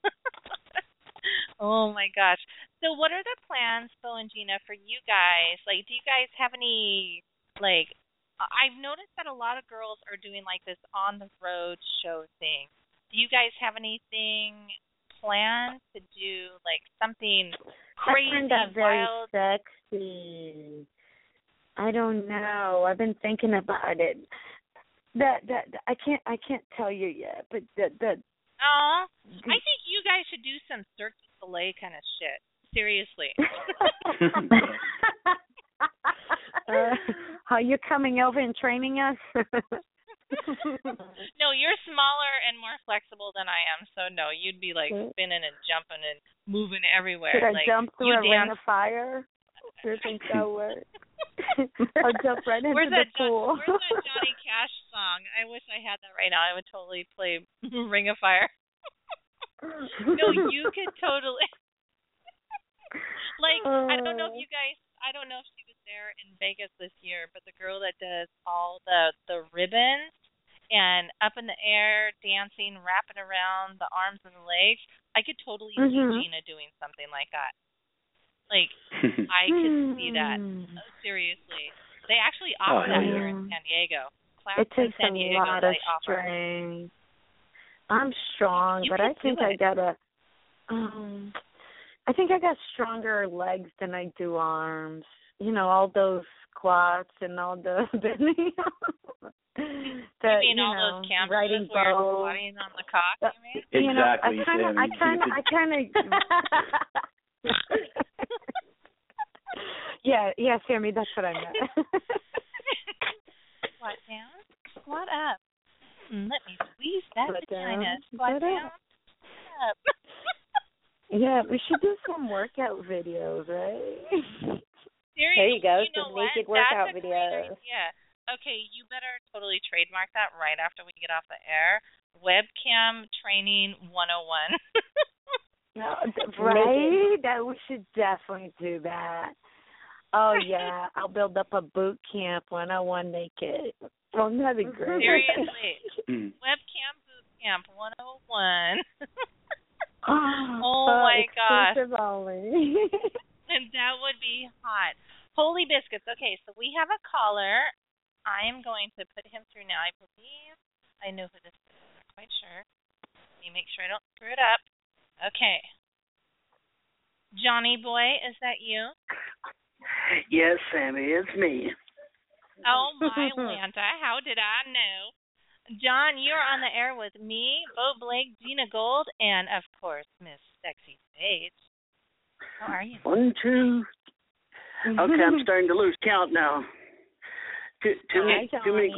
Oh my gosh. So what are the plans, Bo and Gina, for you guys? Like, do you guys have any, like, I've noticed that a lot of girls are doing like this on the road show thing. Do you guys have anything planned to do, like something crazy, I find that very wild? sexy. I don't know. I've been thinking about it. That I can't tell you yet, but that. Oh, I think you guys should do some Cirque du Soleil kind of shit. Seriously. Are you coming over and training us? No, you're smaller and more flexible than I am, so no, you'd be like spinning and jumping and moving everywhere. Should I like, jump through a ring of fire? Do you think that would work? I'll jump right into the pool. Where's that Johnny Cash song? I wish I had that right now. I would totally play Ring of Fire. No, you could totally. Like, I don't know if you guys. I don't know if she was there in Vegas this year, but the girl that does all the ribbons and up in the air, dancing, wrapping around the arms and the legs. I could totally see Gina doing something like that. Like, I could see that. Seriously. They actually offer that here in San Diego. It takes a lot of strength. I'm strong, but I think I got stronger legs than I do arms. You know, all those squats and all the all those camp riding where you're squatting on the cock, you mean? Exactly. I kind of yeah, Sammy, that's what I meant. Squat down, squat up. Let me squeeze that vagina. Squat down, up. Yeah, we should do some workout videos, right? Seriously, there you go, some what? naked workout That's a videos. Great idea. Okay, you better totally trademark that right after we get off the air. Webcam training 101. Right? That we should definitely do that. Oh yeah, I'll build up a boot camp 101 naked. Well, that'd be great. Seriously, webcam boot camp 101. Oh my gosh. Only. And that would be hot. Holy biscuits. Okay, so we have a caller. I am going to put him through now. I believe I know who this is. I'm not quite sure. Let me make sure I don't screw it up. Okay. Johnny boy, is that you? Yes, Sammy, it's me. Oh, my Lanta. How did I know? John, you're on the air with me, Bo Blake, Gina Gold, and, of course, Miss Sexy Sage. How are you? 1, 2. Okay, I'm starting to lose count now. Too many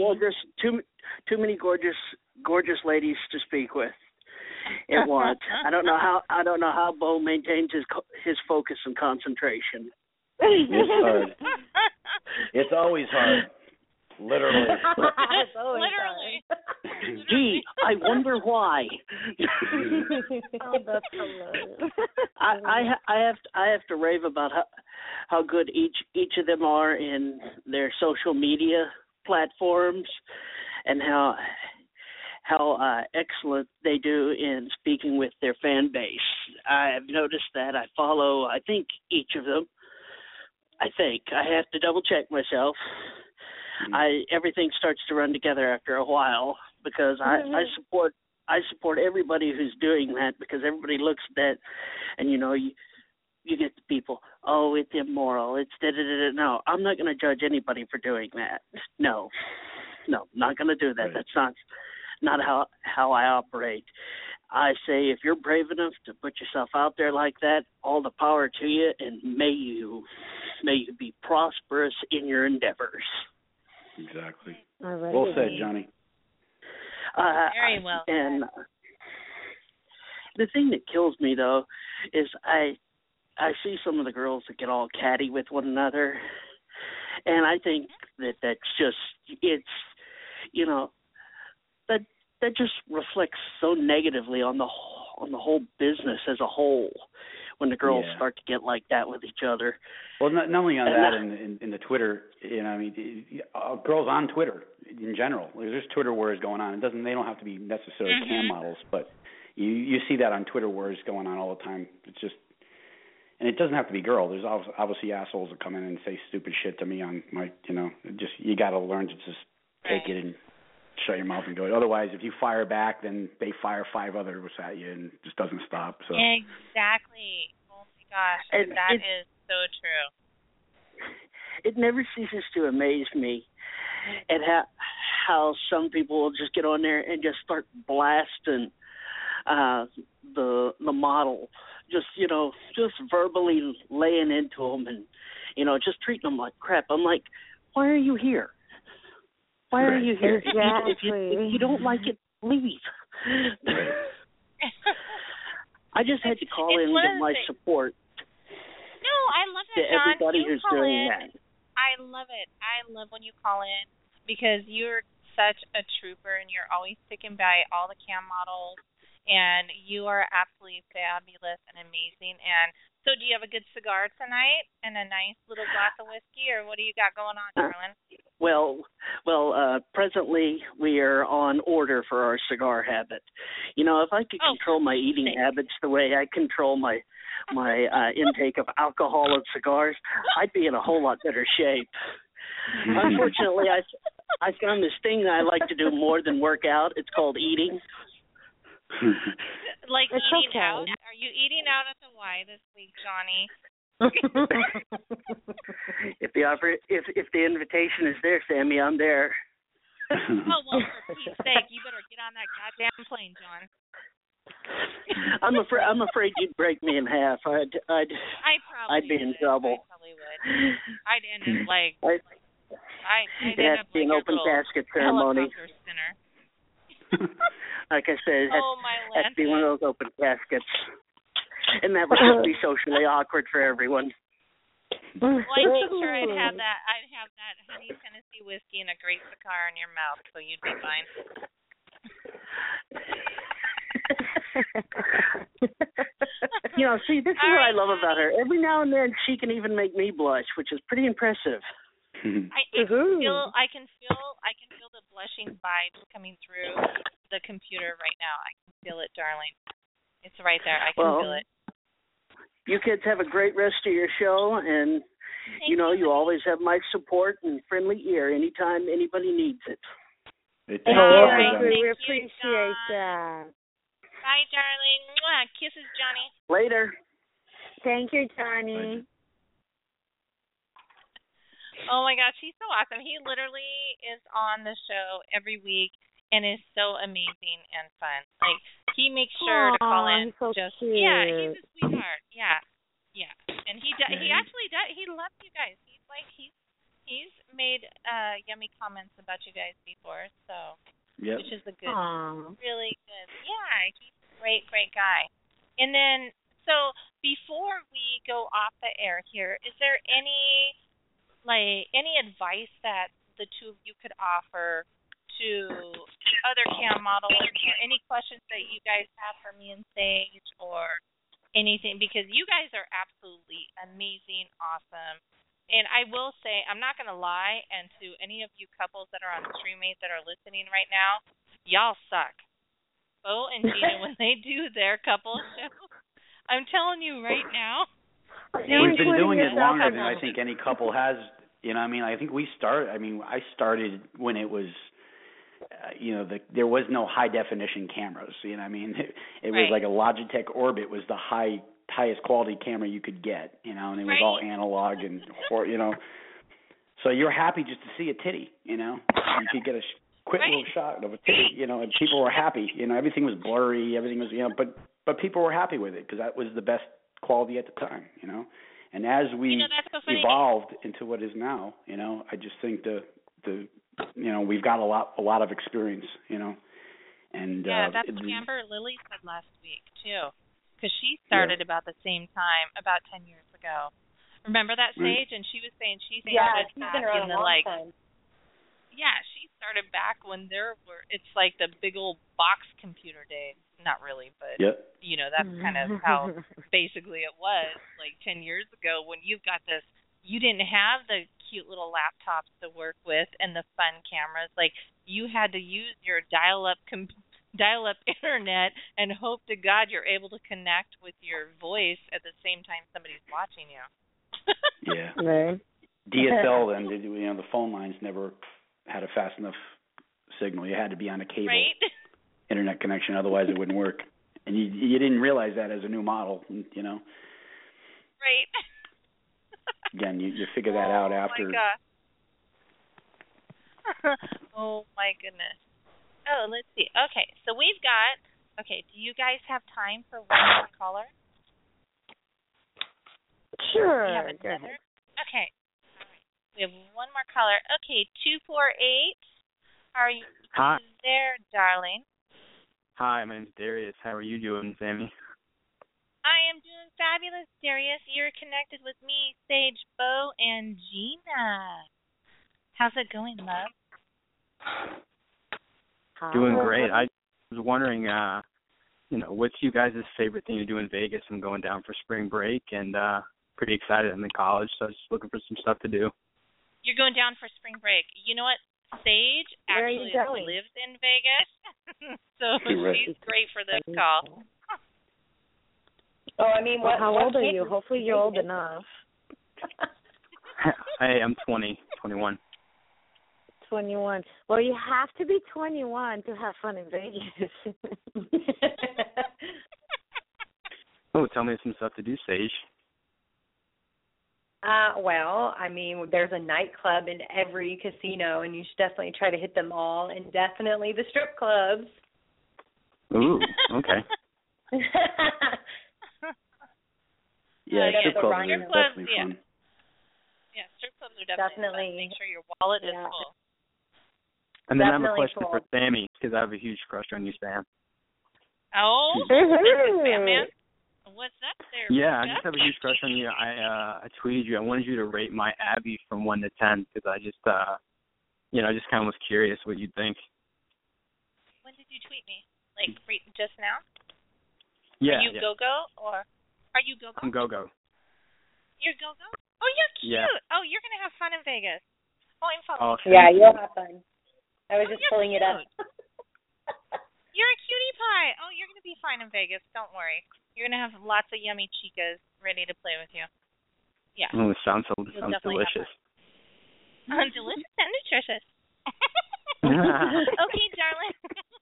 gorgeous ladies to speak with at once. I don't know how Bo maintains his focus and concentration. It's hard. It's always hard. Literally. It's always Literally. hard. Gee, I wonder why. Oh, that's hilarious. I have to rave about how good each of them are in their social media platforms, and how excellent they do in speaking with their fan base. I've noticed that. I follow, I think, each of them. I have to double check myself. Everything starts to run together after a while, because I support everybody who's doing that, because everybody looks at that, and you get the people, oh, it's immoral, it's da-da-da-da. No, I'm not going to judge anybody for doing that. No, not going to do that. Right. That's not how I operate. I say, if you're brave enough to put yourself out there like that, all the power to you, and may you be prosperous in your endeavors. Exactly. Right. Well said, Johnny. Very well said. And the thing that kills me, though, is I see some of the girls that get all catty with one another, and I think that's just, it's, that just reflects so negatively on the whole business as a whole, when the girls start to get like that with each other. Well, not only on that, in the Twitter, girls on Twitter in general. There's Twitter wars going on. They don't have to be necessarily cam models, but you see that on Twitter wars going on all the time. It's just, and it doesn't have to be girl. There's obviously assholes that come in and say stupid shit to me on my, just, you got to learn to just take it and shut your mouth and go. Otherwise, if you fire back, then they fire 5 others at you, and it just doesn't stop. So exactly. Oh my gosh, that is so true. It never ceases to amaze me at how some people will just get on there and just start blasting the model, just verbally laying into them, and just treating them like crap. I'm like, why are you here? Why are you here? Exactly. If you don't like it, leave. I just had to call in and give my support. No, I love that, to John. everybody who's doing that. I love it. I love when you call in, because you're such a trooper, and you're always sticking by all the cam models, and you are absolutely fabulous and amazing. And So do you have a good cigar tonight and a nice little glass of whiskey, or what do you got going on, darling? Presently we are on order for our cigar habit. You know, if I could control my eating habits the way I control my intake of alcohol and cigars, I'd be in a whole lot better shape. Unfortunately, I found this thing that I like to do more than work out. It's called eating. Like it's eating okay. out? Are you eating out at the Y this week, Johnny? If the invitation is there, Sammy, I'm there. Oh, well, for Pete's sake, you better get on that goddamn plane, John. I'm afraid you'd break me in half. I'd be in trouble. I probably would. I'd end up like I'd it end has up to be like an a open little casket ceremony. helicopter spinner. Like I said, it has to be one of those open caskets. And that would just be socially awkward for everyone. Well, I make sure I'd have that honey Tennessee whiskey and a great cigar in your mouth, so you'd be fine. You know, see, this is what I love about her. Every now and then, she can even make me blush, which is pretty impressive. I can feel the blushing vibes coming through the computer right now. I can feel it, darling. It's right there. I can feel it. You kids have a great rest of your show, and you always have my support and friendly ear anytime anybody needs it. Thank you. We appreciate that. Bye, darling. Mwah. Kisses, Johnny. Later. Thank you, Johnny. Oh, my gosh, he's so awesome. He literally is on the show every week and is so amazing and fun. Like, he makes sure to call in. He's so cute. Yeah, he's a sweetheart. Yeah. And he actually does. He loves you guys. He's made yummy comments about you guys before, so which is a good, really good. Yeah, he's a great guy. And then, so before we go off the air here, is there any advice that the two of you could offer to other cam models, or any questions that you guys have for me and Sage, or anything? Because you guys are absolutely amazing, awesome. And I will say, I'm not going to lie, and to any of you couples that are on StreamMate that are listening right now, y'all suck. Bo and Gina, when they do their couple show, I'm telling you right now. We've been doing it longer than I think any couple has. You know, I mean, I think I started when it was, there was no high definition cameras. You know, I mean, it was like a Logitech Orbit was the highest quality camera you could get. You know, and it was all analog and so you're happy just to see a titty. You know, you could get a quick little shot of a titty. You know, and people were happy. You know, everything was blurry, everything was but people were happy with it because that was the best quality at the time. You know. And as we evolved into what is now, I just think we've got a lot of experience, and that's what Amber Lily said last week too, because she started about the same time, about 10 years ago. Remember that, Sage? And she was saying she started back in the time. Yeah, she started back when it's like the big old box computer days. Not really, but that's kind of how basically it was like 10 years ago when you've got this. You didn't have the cute little laptops to work with and the fun cameras. Like, you had to use your dial-up internet and hope to God you're able to connect with your voice at the same time somebody's watching you. Yeah. Right. DSL then, the phone lines never had a fast enough signal. You had to be on a cable internet connection, otherwise it wouldn't work. And you didn't realize that as a new model, Right. Again, you figure that out after. My God. Oh my goodness. Oh, let's see. Okay, so we've got. Okay, do you guys have time for one more caller? Sure. We have another? Okay. All right. We have one more caller. Okay, 248. Are you there, darling? Hi, my name's Darius. How are you doing, Sammy? I am doing fabulous, Darius. You're connected with me, Sage, Bo, and Gina. How's it going, love? Doing great. I was wondering, what's you guys' favorite thing to do in Vegas? I'm going down for spring break and pretty excited. I'm in college, so I was just looking for some stuff to do. You're going down for spring break. You know what? Sage actually lives in Vegas, so she's great for this call. Oh, I mean, how old are you? Hopefully you're old enough. Hey, I'm 21. 21. Well, you have to be 21 to have fun in Vegas. Oh, tell me some stuff to do, Sage. Well, I mean, there's a nightclub in every casino, and you should definitely try to hit them all, and definitely the strip clubs. Ooh, okay. Strip clubs are definitely fun. Yeah, strip clubs are definitely fun. Make sure your wallet is full. And then I have a question for Sammy, because I have a huge crush on you, Sam. Oh, Sam, man. What's that there? Yeah, I just have a huge crush on you. I tweeted you. I wanted you to rate my Abby from 1 to 10 because I just, I just kind of was curious what you'd think. When did you tweet me? Like just now? Yeah. Are you Go-Go or are you Go-Go? I'm Go-Go. You're Go-Go? Oh, you're cute. Yeah. Oh, you're gonna have fun in Vegas. Oh, I'm following. Yeah, you'll have fun. I was just pulling it up. You're a cutie pie. Oh, you're gonna be fine in Vegas. Don't worry. You're going to have lots of yummy chicas ready to play with you. Yeah. Oh, it sounds delicious. Delicious and nutritious. Okay, darling.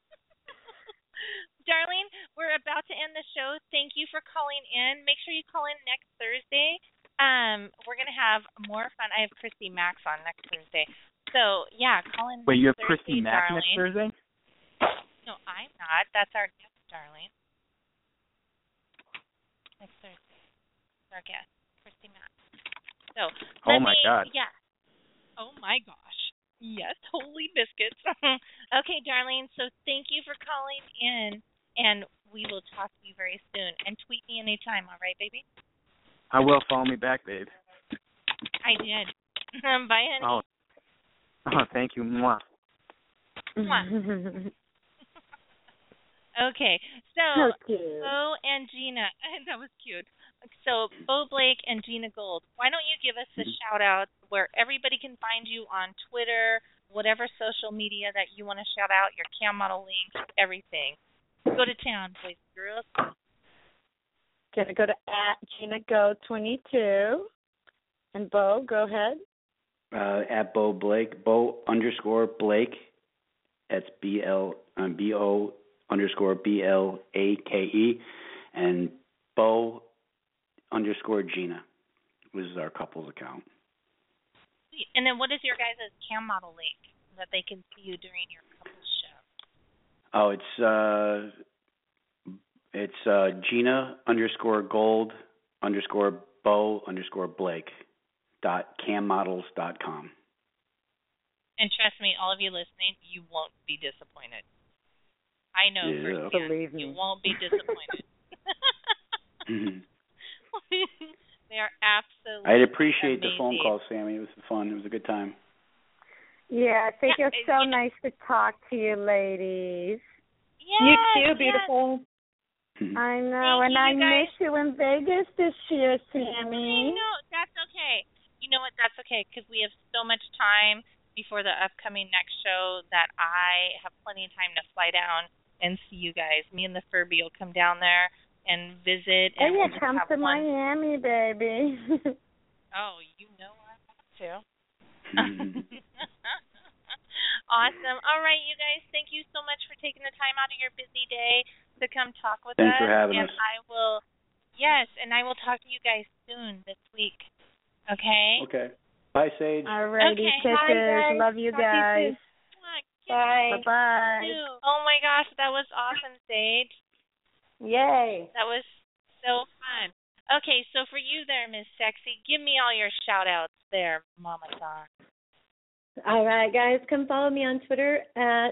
Darling, we're about to end the show. Thank you for calling in. Make sure you call in next Thursday. We're going to have more fun. I have Christy Max on next Thursday. So, yeah, call in. Wait, you have Thursday, Christy Max darling. next Thursday? No, I'm not. That's our guest, darling. Next Thursday. Our guest, Christy Mack. So, oh my God. Yeah. Oh my gosh. Yes, holy biscuits. Okay, darling. So thank you for calling in, and we will talk to you very soon. And tweet me anytime, all right, baby? I will. Follow me back, babe. I did. Bye, honey. Oh, thank you. Mwah. Mwah. Okay, so Bo and Gina, that was cute. So Bo Blake and Gina Gold, why don't you give us a shout out where everybody can find you on Twitter, whatever social media that you want to shout out, your cam model link, everything. Go to town, boys and girls. Gonna go to @GinaGo22, and Bo, go ahead. At Bo Blake, Bo_Blake. That's BO_BLAKE, and Bo_Gina. This is our couple's account. Sweet. And then what is your guys' cam model link that they can see you during your couple's show? Oh, it's Gina_Gold_Bo_Blake.cammodels.com. And trust me, all of you listening, you won't be disappointed. I know firsthand. Believe me. You won't be disappointed. They are absolutely I'd appreciate amazing. the phone call, Sammy. It was fun. It was a good time. Yeah, I think it was so nice to talk to you, ladies. Yes, you too, beautiful. I know, and I miss you in Vegas this year, Sammy. No, that's okay. You know what? That's okay because we have so much time before the upcoming next show that I have plenty of time to fly down and see you guys. Me and the Furby will come down there and visit. And we'll come to Miami, baby. Oh, you know I want to. Awesome. All right, you guys, thank you so much for taking the time out of your busy day to come talk with us. Thanks for having us. I will talk to you guys soon this week. Okay? Okay. Bye, Sage. Alrighty, okay. kisses. Bye, guys. Love you Talk guys. Bye. Bye-bye. Oh, my gosh, that was awesome, Sage. Yay. That was so fun. Okay, so for you there, Miss Sexy, give me all your shout-outs there, Mama Don. All right, guys, come follow me on Twitter at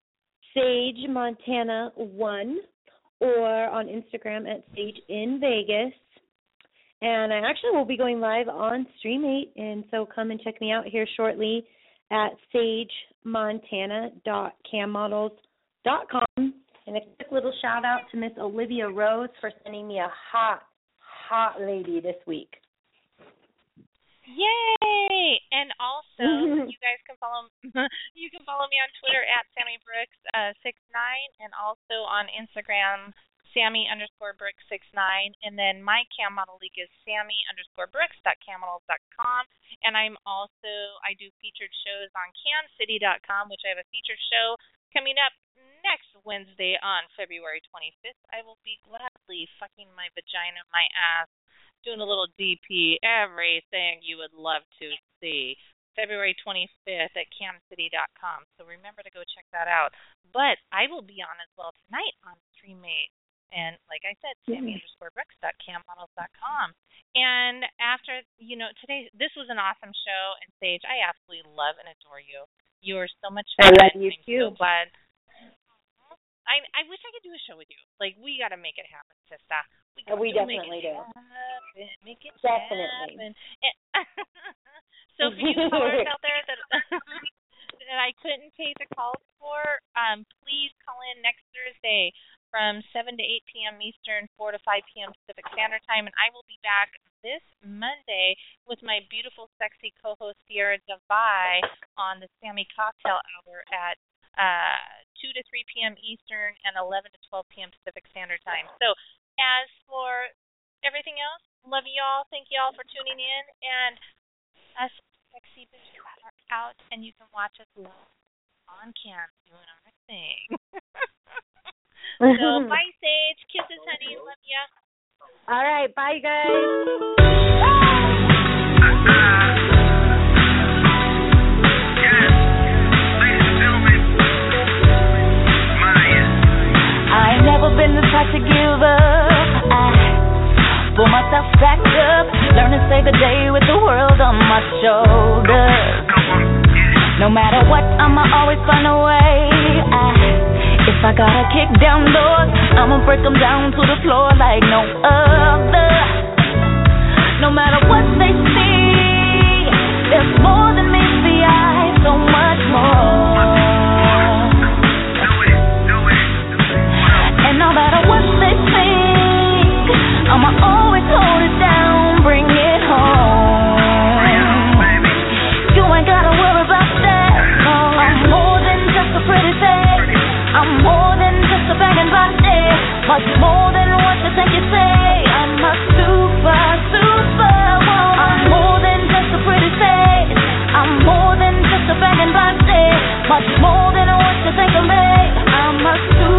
SageMontana1 or on Instagram at SageInVegas. And I actually will be going live on Stream8, and so come and check me out here shortly at SageMontana.cammodels.com. And a quick little shout out to Miss Olivia Rose for sending me a hot lady this week. Yay! And also, you guys can follow me on Twitter at SammyBrooks69 and also on Instagram Sammy_Brooks69, and then my cam model league is Sammy_Brooks.cammodels.com, and I do featured shows on CamCity.com, which I have a featured show coming up next Wednesday on February 25th. I will be gladly fucking my vagina, my ass, doing a little DP, everything you would love to see. February 25th at CamCity.com, so remember to go check that out. But I will be on as well tonight on StreamMate. And like I said, Sammy_Brooks.cammodels.com. And after, this was an awesome show. And Sage, I absolutely love and adore you. You are so much fun. I love you too. So glad. I wish I could do a show with you. Like, we got to make it happen, sister. We definitely do. Make it definitely happen. So for you callers out there that I couldn't take the calls for, please call in next Thursday from 7 to 8 p.m. Eastern, 4 to 5 p.m. Pacific Standard Time, and I will be back this Monday with my beautiful, sexy co-host Sierra Devai on the Sammy Cocktail Hour at 2 to 3 p.m. Eastern and 11 to 12 p.m. Pacific Standard Time. So as for everything else, love you all. Thank you all for tuning in, and us sexy bitches are out, and you can watch us live on cam doing our thing. So, bye, Sage. Kisses, honey. Love ya. All right. Bye, guys. I ain't never been the type to give up. I pull myself back up, learn to save the day with the world on my shoulders. No matter what, I'ma always find a way. If I gotta kick down doors, I'ma break them down to the floor like no other. No matter what they see, there's more than meets the eye, so much more. And no matter what they think, I'ma always hold it down, bring it home. You ain't gotta worry about that, no. I'm more than just a pretty face. I'm more than just a banging body, much more than what you think you say. I'm a superwoman. I'm more than just a pretty face. I'm more than just a banging body, much more than what you think of me. I'm a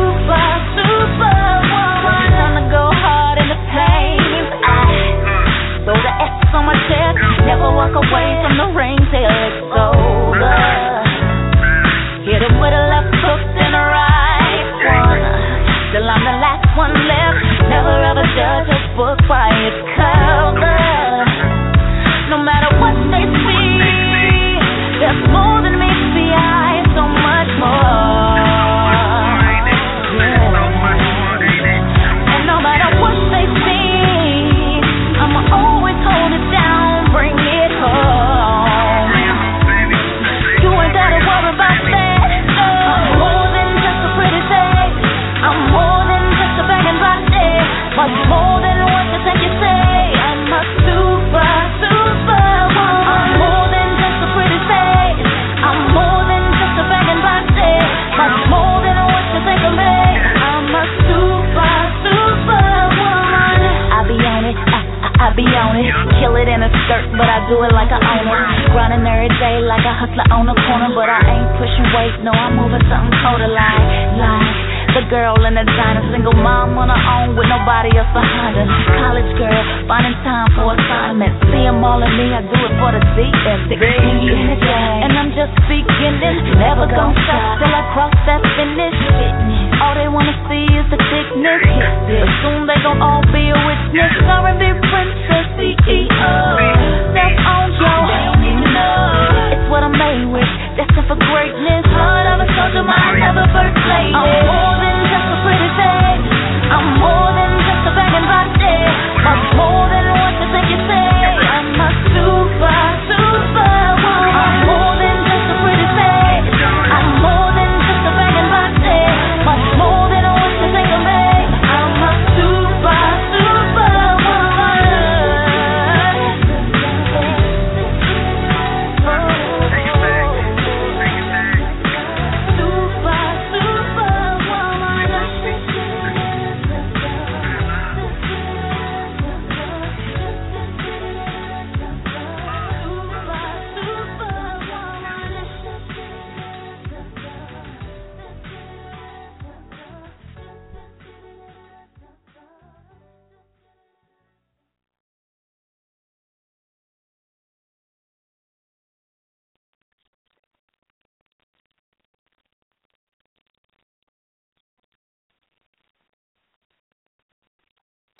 superwoman. Time to go hard in the flames. I throw the S on my chest, never walk away from the rain till it's over. Hit 'em with a left hook and a right one, till I'm the last one left. Never ever judge a book by its cover. No matter what they see, there's more than meets the eye, so much more. Yeah. And no matter what they see, I'ma always hold it down, bring it home. You ain't gotta worry about that. I'm more than just a pretty face. I'm more than just a banging body, much more than what you think you say. I'm a superwoman. I'm more than just a pretty face. I'm more than just a banging body, much more than what you think of me. I'm a superwoman. I be on it, I be on it. Kill it in a skirt, but I do it like I own it. Grinding every day like a hustler on the corner, but I ain't pushing weight, no, I'm moving something total like the girl in the diner, single mom on her own with nobody else behind her. College girl, finding time for assignments. See them all in me, I do it for the DX. 16 in the game, and I'm just beginning. Never gonna stop till I cross that finish. All they wanna see is the thickness, but soon they gon' all be a witness. R&B princess, CEO, self-owned Joe. It's what I'm made with, destined for greatness. Heart of a soldier, mind of a first lady. I'm more than just a pretty face. I'm more than just a banging body, much more than what you think you say.